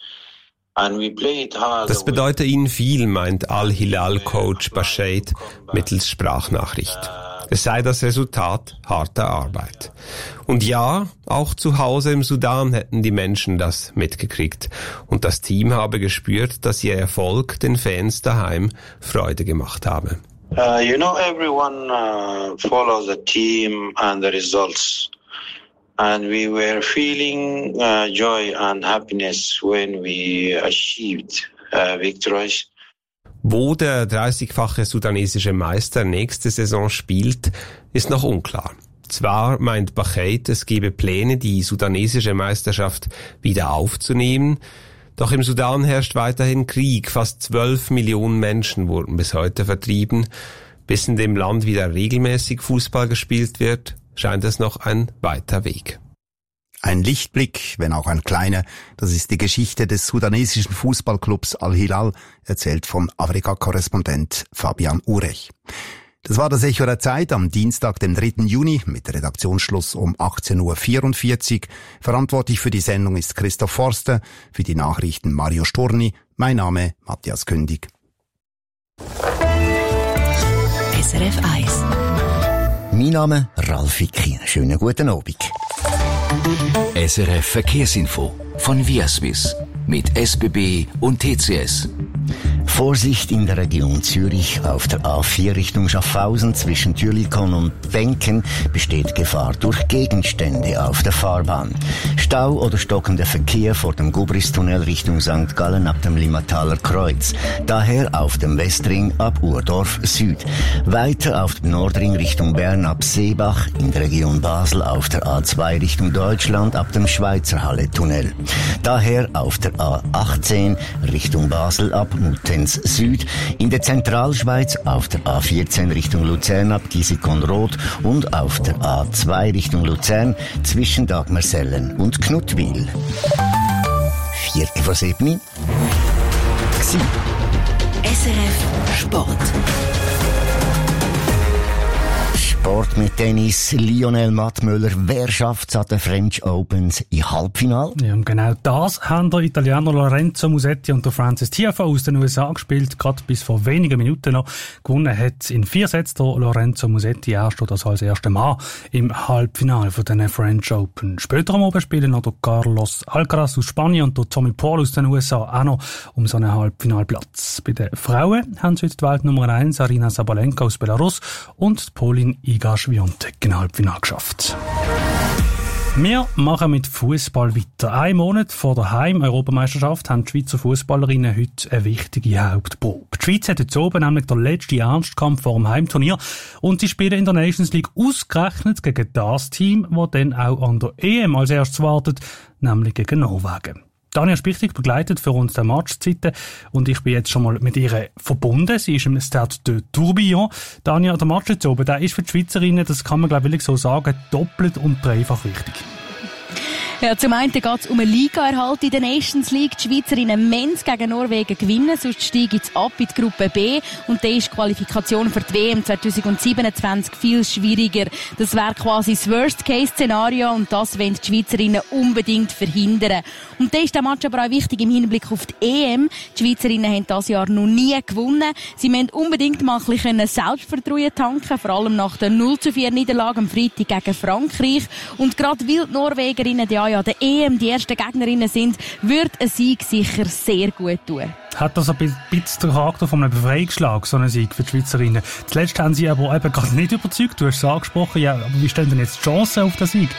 Das bedeutet ihnen viel, meint Al-Hilal-Coach Becheid mittels Sprachnachricht. Es sei das Resultat harter Arbeit. Und ja, auch zu Hause im Sudan hätten die Menschen das mitgekriegt. Und das Team habe gespürt, dass ihr Erfolg den Fans daheim Freude gemacht habe.
Everyone follows the team and the results. and we were feeling joy and happiness when we achieved victories.
Wo der 30-fache sudanesische Meister nächste Saison spielt, ist noch unklar. Zwar meint Bachet, es gebe Pläne, die sudanesische Meisterschaft wieder aufzunehmen, doch im Sudan herrscht weiterhin Krieg. Fast 12 Millionen Menschen wurden bis heute vertrieben. Bis in dem Land wieder regelmäßig Fußball gespielt wird, scheint es noch ein weiter Weg.
Ein Lichtblick, wenn auch ein kleiner, das ist die Geschichte des sudanesischen Fußballclubs Al-Hilal, erzählt von Afrika-Korrespondent Fabian Urech. Das war das Echo der Zeit am Dienstag, dem 3. Juni, mit Redaktionsschluss um 18.44 Uhr. Verantwortlich für die Sendung ist Christoph Forster, für die Nachrichten Mario Storni. Mein Name Matthias Kündig.
SRF 1. Mein Name Ralf Wicki. Schönen guten Abend. SRF Verkehrsinfo von Viaswiss mit SBB und TCS. Vorsicht in der Region Zürich auf der A4 Richtung Schaffhausen zwischen Thürlikon und Wenken besteht Gefahr durch Gegenstände auf der Fahrbahn. Stau oder stockender Verkehr vor dem Gubristunnel Richtung St. Gallen ab dem Limmataler Kreuz. Daher auf dem Westring ab Urdorf Süd. Weiter auf dem Nordring Richtung Bern ab Seebach, in der Region Basel auf der A2 Richtung Deutschland ab dem Schweizerhalle Tunnel. Daher auf der A18 Richtung Basel ab Muttenz Süd, in der Zentralschweiz auf der A14 Richtung Luzern ab Gisikon-Rot und auf der A2 Richtung Luzern zwischen Dagmersellen und Knuttwil. 6:45. SRF Sport. Sport mit Tennis. Lionel Mattmüller, wer schafft's an den French Opens im Halbfinale?
Ja, und genau das haben der Italiener Lorenzo Musetti und der Francis Tiafoe aus den USA gespielt, gerade bis vor wenigen Minuten noch. Gewonnen hat in 4 Sätzen der Lorenzo Musetti erst oder als erster Mann im Halbfinale von den French Open. Später am Abend spielen noch der Carlos Alcaraz aus Spanien und der Tommy Paul aus den USA auch noch um so einen Halbfinalplatz. Bei den Frauen haben sie heute die Weltnummer 1 Aryna Sabalenka aus Belarus und Pauline Iga Swiatek im Halbfinale geschafft. Wir machen mit Fußball weiter. 1 Monat vor der Heim-Europameisterschaft haben die Schweizer Fußballerinnen heute eine wichtige Hauptprobe. Die Schweiz hat heute oben nämlich der letzte Ernstkampf vor dem Heimturnier und sie spielen in der Nations League ausgerechnet gegen das Team, das dann auch an der EM als erstes wartet, nämlich gegen Norwegen. Tanja Spichtig begleitet für uns den Matchzeiten und ich bin jetzt schon mal mit ihr verbunden. Sie ist im Stade de Tourbillon. Tanja, der Match jetzt oben, der ist für die Schweizerinnen, das kann man glaube ich so sagen, doppelt und dreifach wichtig.
Ja, zum einen geht es um einen Ligaerhalt in der Nations League. Die Schweizerinnen Men's gegen Norwegen gewinnen, sonst steigen sie ab in die Gruppe B. Und dann ist die Qualifikation für die WM 2027 viel schwieriger. Das wäre quasi das Worst-Case-Szenario und das wollen die Schweizerinnen unbedingt verhindern. Und dann ist der Match aber auch wichtig im Hinblick auf die EM. Die Schweizerinnen haben dieses Jahr noch nie gewonnen. Sie müssen unbedingt mal ein bisschen Selbstvertrauen tanken, vor allem nach der 0:4 Niederlage am Freitag gegen Frankreich. Und gerade weil die Norwegerinnen ja der EM die ersten Gegnerinnen sind, wird ein Sieg sicher sehr gut tun.
Hat das ein bisschen den Charakter von einem Befreiungsschlag, so ein Sieg für die Schweizerinnen? Zuletzt haben sie aber eben gerade nicht überzeugt. Du hast es angesprochen, ja, aber wie stehen denn jetzt die Chancen auf den Sieg?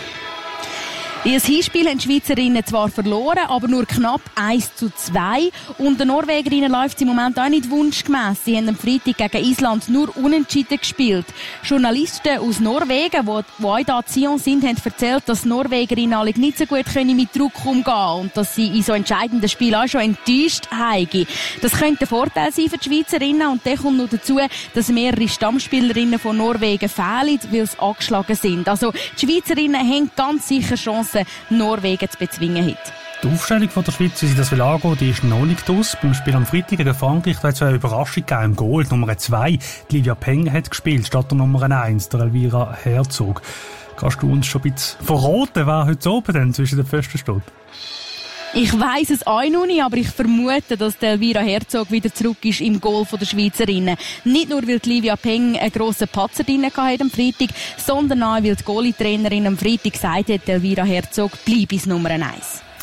Das Hinspiel haben die Schweizerinnen zwar verloren, aber nur knapp 1:2. Und den Norwegerinnen läuft es im Moment auch nicht wunschgemäss. Sie haben am Freitag gegen Island nur unentschieden gespielt. Journalisten aus Norwegen, die auch hier in Sion sind, haben erzählt, dass die Norwegerinnen alle nicht so gut mit Druck umgehen können und dass sie in so entscheidenden Spielen auch schon enttäuscht haben. Das könnte ein Vorteil sein für die Schweizerinnen. Und dann kommt noch dazu, dass mehrere Stammspielerinnen von Norwegen fehlen, weil sie angeschlagen sind. Also die Schweizerinnen haben ganz sicher Chancen, Norwegen zu bezwingen heute.
Die Aufstellung von der Schweiz, wie sie das will angehen, die ist noch nicht aus. Beim Spiel am Freitag gegen Frankreich hat es eine Überraschung gegeben im Goal. Die Nummer 2, Livia Peng, hat gespielt, statt der Nummer 1, der Elvira Herzog. Kannst du uns schon ein bisschen verraten, wer heute oben denn zwischen den Pfosten steht?
Ich weiss es auch noch nicht, aber ich vermute, dass Elvira Herzog wieder zurück ist im Goal der Schweizerinnen. Nicht nur, weil Livia Peng einen grossen Patzer drin hatte am Freitag, sondern auch, weil die Goalie-Trainerin am Freitag gesagt hat, Elvira Herzog bleibe als Nummer 1.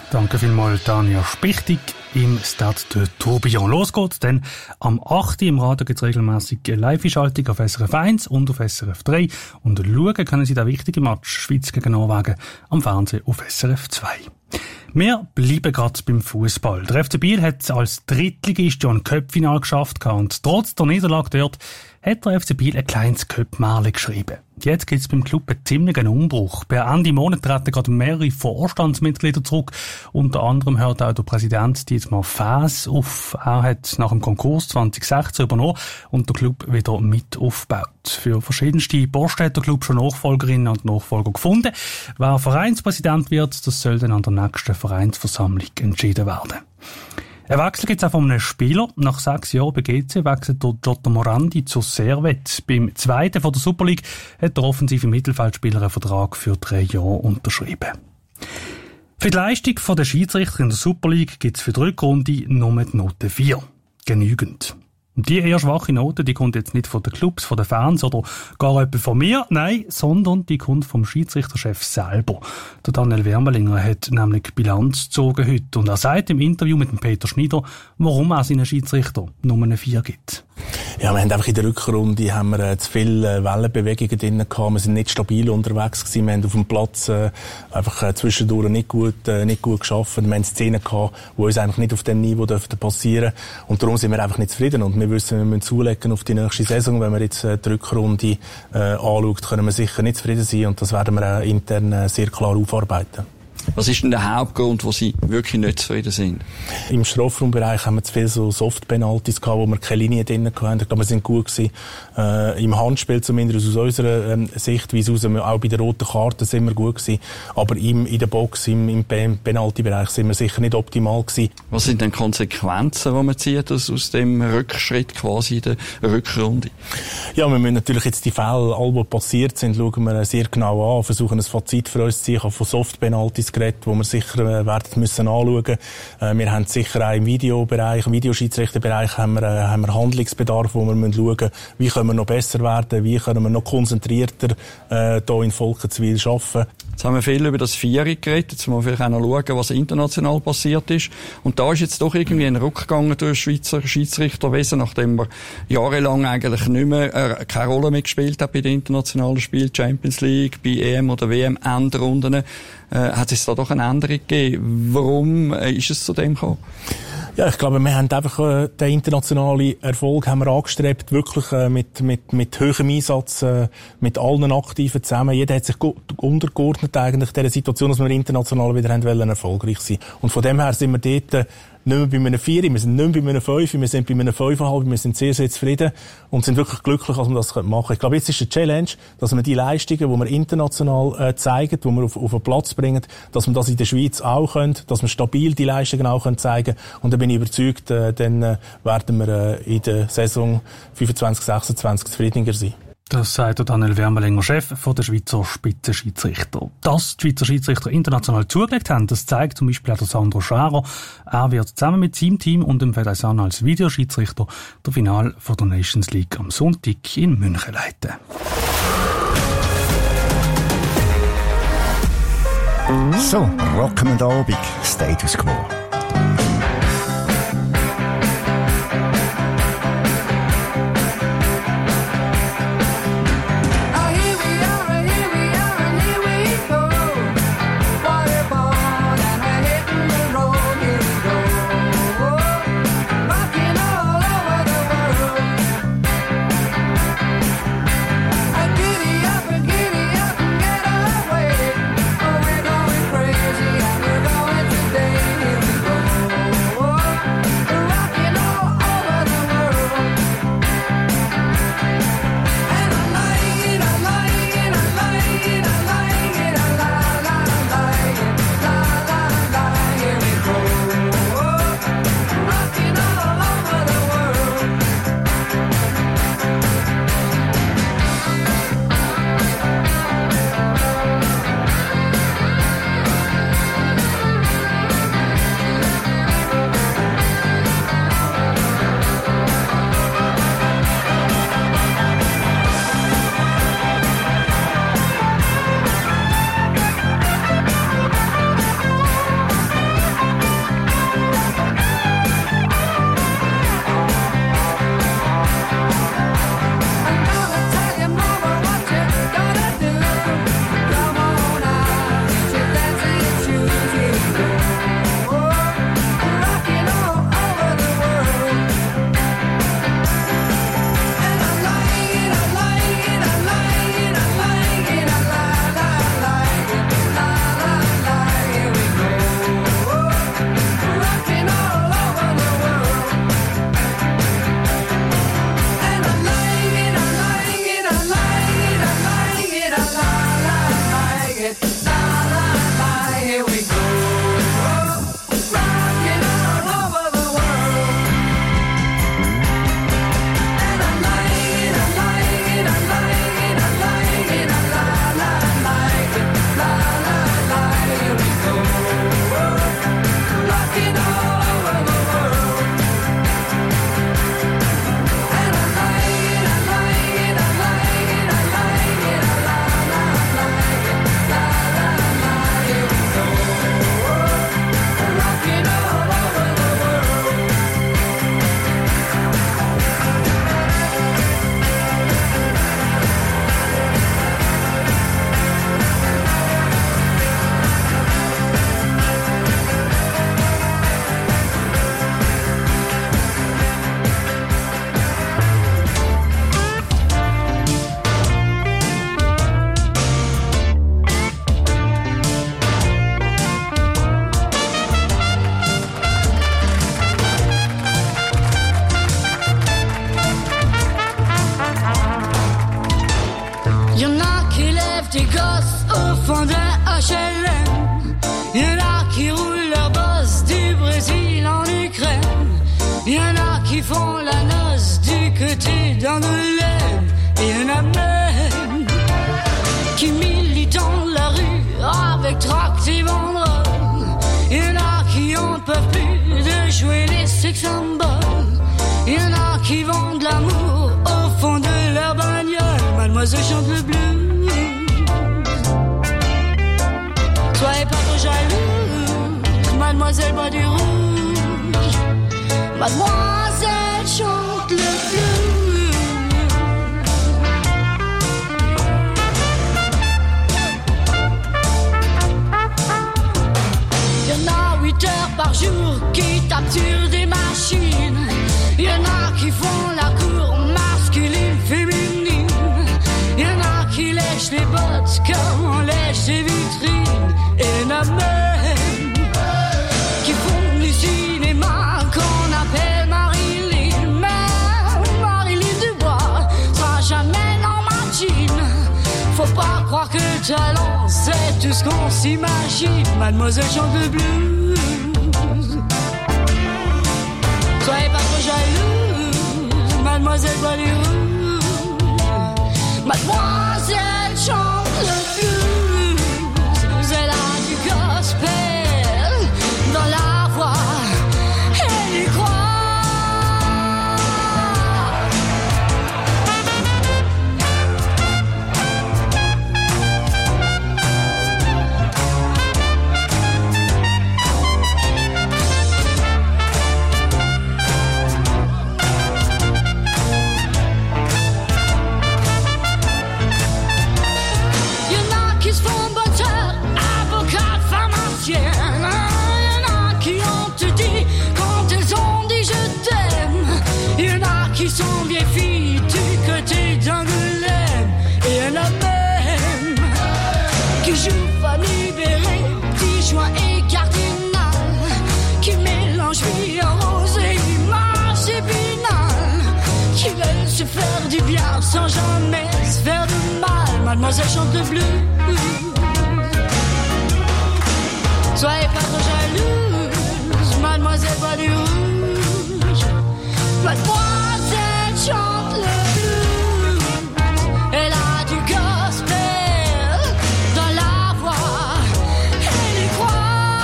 Danke vielmals, Tanja Spichtig im Stade de Tourbillon. Los geht's dann am 8. im Radio gibt's regelmässig eine Live-Schaltung auf SRF 1 und auf SRF 3. Und schauen können Sie den wichtigen Match Schweiz gegen Norwegen am Fernsehen auf SRF 2. Wir bleiben gerade beim Fußball. Der FC Biel hat als Drittligist ja ein Cup-Final geschafft und trotz der Niederlage dort hat der FC Biel ein kleines Cup-Märchen geschrieben. Jetzt gibt es beim Club einen ziemlichen Umbruch. Per Ende Monat treten gerade mehrere Vorstandsmitglieder zurück. Unter anderem hört auch der Präsident Dietmar Faes auf. Er hat nach dem Konkurs 2016 übernommen und der Club wieder mit aufgebaut. Für verschiedenste Posten hat der Club schon Nachfolgerinnen und Nachfolger gefunden. Wer Vereinspräsident wird, das soll dann an der nächsten Vereinsversammlung entschieden werden. Ein Wechsel gibt es auch von einem Spieler. Nach 6 Jahren bei GC wechselt der Giotto Morandi zu Servette. Beim zweiten von der Super League hat der offensive Mittelfeldspieler einen Vertrag für 3 Jahre unterschrieben. Für die Leistung der Schiedsrichter in der Super League gibt es für die Rückrunde nur die Note 4. Genügend. Und die eher schwache Note, die kommt jetzt nicht von den Clubs, von den Fans oder gar jemand von mir, nein, sondern die kommt vom Schiedsrichterchef selber. Der Daniel Wermelinger hat nämlich Bilanz gezogen heute und er sagt im Interview mit dem Peter Schneider, warum er seinen Schiedsrichter nur eine 4 gibt.
Ja, wir haben einfach in der Rückrunde haben wir zu viele Wellenbewegungen drin gehabt. Wir sind nicht stabil unterwegs gewesen. Wir haben auf dem Platz einfach zwischendurch nicht gut geschafft. Wir haben Szenen gehabt, die uns eigentlich nicht auf dem Niveau passieren dürften. Und darum sind wir einfach nicht zufrieden. Und wir wissen, wir müssen zulegen auf die nächste Saison. Wenn wir jetzt die Rückrunde anschauen, können wir sicher nicht zufrieden sein. Und das werden wir intern sehr klar aufarbeiten.
Was ist denn der Hauptgrund, wo Sie wirklich nicht zufrieden sind?
Im Strafraumbereich haben wir zu viele so Soft-Penalties gehabt, wo wir keine Linie drin hatten. Ich glaube, wir sind gut gewesen. Im Handspiel zumindest aus unserer Sichtweise aus, auch bei der roten Karte sind wir gut gewesen. Aber in der Box, im Penalty-Bereich sind wir sicher nicht optimal gewesen.
Was sind denn Konsequenzen, die man zieht aus dem Rückschritt quasi in der Rückrunde?
Ja, wir müssen natürlich jetzt die Fälle, all die passiert sind, schauen wir sehr genau an, versuchen ein Fazit für uns zu ziehen. Von Soft-Penalties geredet, wo wir sicher werden müssen anschauen. Wir haben sicher auch im Videobereich, im Videoschiedsrichterbereich haben wir Handlungsbedarf, wo wir müssen schauen, wie können wir noch besser werden, wie können wir noch konzentrierter hier in Volkenswil arbeiten.
Jetzt haben wir viel über das Vierer geredet, jetzt müssen wir vielleicht auch noch schauen, was international passiert ist. Und da ist jetzt doch irgendwie ein Rückgang durch das Schweizer Schiedsrichterwesen, nachdem er jahrelang eigentlich nicht mehr keine Rolle mehr gespielt hat bei den internationalen Spielen, Champions League, bei EM oder WM Endrunden. Hat es da doch eine Änderung gegeben? Warum ist es zu dem gekommen?
Ja, ich glaube, wir haben einfach den internationalen Erfolg haben wir angestrebt, wirklich mit hohem Einsatz, mit allen Aktiven zusammen. Jeder hat sich untergeordnet eigentlich dieser Situation, dass wir international wieder erfolgreich sein wollen. Und von dem her sind wir dort nicht mehr bei einem 4, wir sind nicht mehr bei einem 5, wir sind bei einem 5,5, wir sind sehr, sehr zufrieden und sind wirklich glücklich, dass wir das machen können. Ich glaube, jetzt ist die Challenge, dass wir die Leistungen, die wir international zeigen, die wir auf den Platz bringen, dass wir das in der Schweiz auch können, dass wir stabil die Leistungen auch zeigen können. Und da bin ich überzeugt, dann werden wir in der Saison 25/26 zufriedeniger sein.
Das sagt der Daniel Wermelinger, Chef der Schweizer Spitzenschiedsrichter. Dass die Schweizer Schiedsrichter international zugelegt haben, das zeigt zum Beispiel auch der Sandro Scharer. Er wird zusammen mit seinem Team und dem Fedaysan als Videoschiedsrichter das Finale von der Nations League am Sonntag in München leiten.
So, rocken wir den Abend. Status Quo.
Crazy and we're going today.
qui font la noce du côté d'Angoulême. Il y en a même qui militent dans la rue avec tract et banderoles. Il y en a qui en peuvent plus de jouer les sex symboles. Il y en a qui vendent l'amour au fond de leur bagnole. Mademoiselle chante le blues. Soyez pas trop jalouse, mademoiselle boit du rouge. Mademoiselle chante le blues. Y'en a 8 heures par jour qui tapent sur des machines. Y'en a qui font la cour masculine, féminine. Y'en a qui lèchent les bottes comme on lèche les vitrines. Et y'en a même qui font du cinéma qu'on appelle Marilyn. Mais Marilyn Dubois sera jamais dans ma jean. Faut pas croire que le talent c'est tout ce qu'on s'imagine. Mademoiselle chante le blues. Soyez pas trop jalouse, mademoiselle boit du rouge. Mademoiselle chante le blues. Elle a du gospel dans la voix. Elle y croit. Qui sont vieilles filles du côté d'Angoulême. Et y'en a même qui jouent Fanny Béré, petit joint et cardinal, qui mélangent vie en rose et image épinal, qui veulent se faire du bien sans jamais se faire de mal. Mademoiselle chante le blues. Soyez pas trop jalouse, mademoiselle boit du rouge. Mademoiselle chante le blues. Elle a du gospel dans la voix. Elle y croit.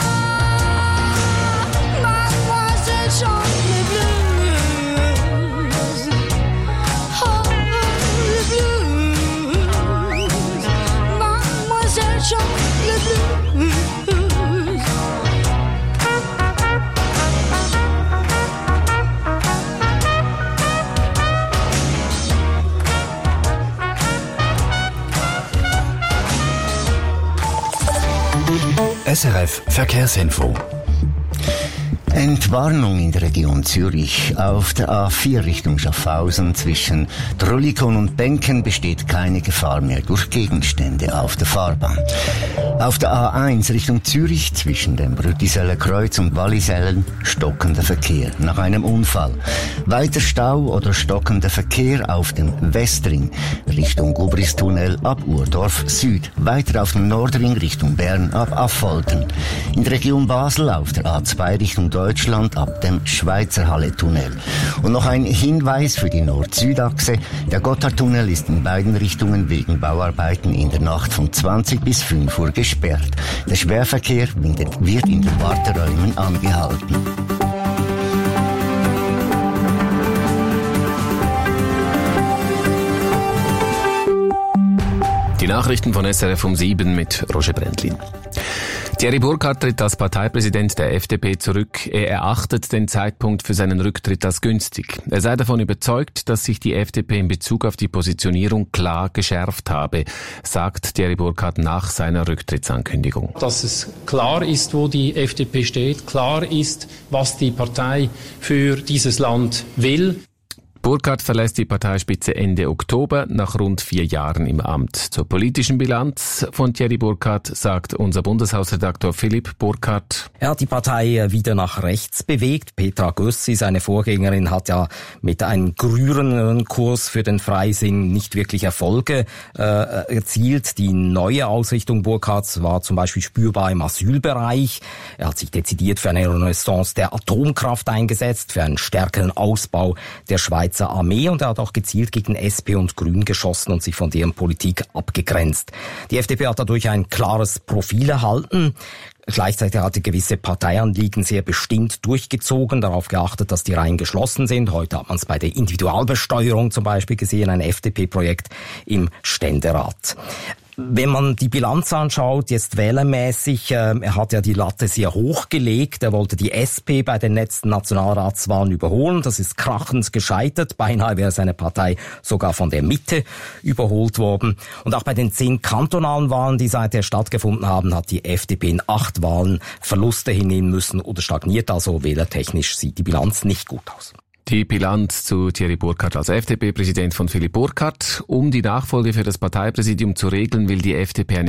Mademoiselle chante le blues. Oh, le blues. Mademoiselle chante le blues.
SRF Verkehrsinfo. Entwarnung in der Region Zürich. Auf der A4 Richtung Schaffhausen zwischen Trullikon und Benken besteht keine Gefahr mehr durch Gegenstände auf der Fahrbahn. Auf der A1 Richtung Zürich zwischen dem Brüttiseller Kreuz und Wallisellen stockender Verkehr nach einem Unfall. Weiter Stau oder stockender Verkehr auf dem Westring Richtung Gubristunnel ab Urdorf Süd. Weiter auf dem Nordring Richtung Bern ab Affolten. In der Region Basel auf der A2 Richtung Deutschland ab dem Schweizerhalle-Tunnel. Und noch ein Hinweis für die Nord-Süd-Achse. Der Gotthardtunnel ist in beiden Richtungen wegen Bauarbeiten in der Nacht von 20 bis 5 Uhr gesperrt. Der Schwerverkehr wird in den Warteräumen angehalten.
Die Nachrichten von SRF um 7 mit Roger Brändlin. Thierry Burkhardt tritt als Parteipräsident der FDP zurück. Er erachtet den Zeitpunkt für seinen Rücktritt als günstig. Er sei davon überzeugt, dass sich die FDP in Bezug auf die Positionierung klar geschärft habe, sagt Thierry Burkhardt nach seiner Rücktrittsankündigung.
Dass es klar ist, wo die FDP steht, klar ist, was die Partei für dieses Land will.
Burkhardt verlässt die Parteispitze Ende Oktober nach rund 4 Jahren im Amt. Zur politischen Bilanz von Thierry Burkhardt sagt unser Bundeshausredaktor Philipp Burkhardt.
Er hat die Partei wieder nach rechts bewegt. Petra Gössi, seine Vorgängerin, hat ja mit einem grüneren Kurs für den Freisinn nicht wirklich Erfolge erzielt. Die neue Ausrichtung Burkhardts war zum Beispiel spürbar im Asylbereich. Er hat sich dezidiert für eine Renaissance der Atomkraft eingesetzt, für einen stärkeren Ausbau der Schweizer Armee, und er hat auch gezielt gegen SP und Grün geschossen und sich von deren Politik abgegrenzt. Die FDP hat dadurch ein klares Profil erhalten. Gleichzeitig hat er gewisse Parteianliegen sehr bestimmt durchgezogen, darauf geachtet, dass die Reihen geschlossen sind. Heute hat man es bei der Individualbesteuerung zum Beispiel gesehen, ein FDP-Projekt im Ständerat. Wenn man die Bilanz anschaut, jetzt wählermäßig, er hat ja die Latte sehr hoch gelegt. Er wollte die SP bei den letzten Nationalratswahlen überholen. Das ist krachend gescheitert. Beinahe wäre seine Partei sogar von der Mitte überholt worden. Und auch bei den 10 kantonalen Wahlen, die seither stattgefunden haben, hat die FDP in 8 Wahlen Verluste hinnehmen müssen oder stagniert. Also wählertechnisch sieht die Bilanz nicht gut aus.
Die Bilanz zu Thierry Burkhardt als FDP-Präsident von Philipp Burkhardt. Um die Nachfolge für das Parteipräsidium zu regeln, will die FDP eine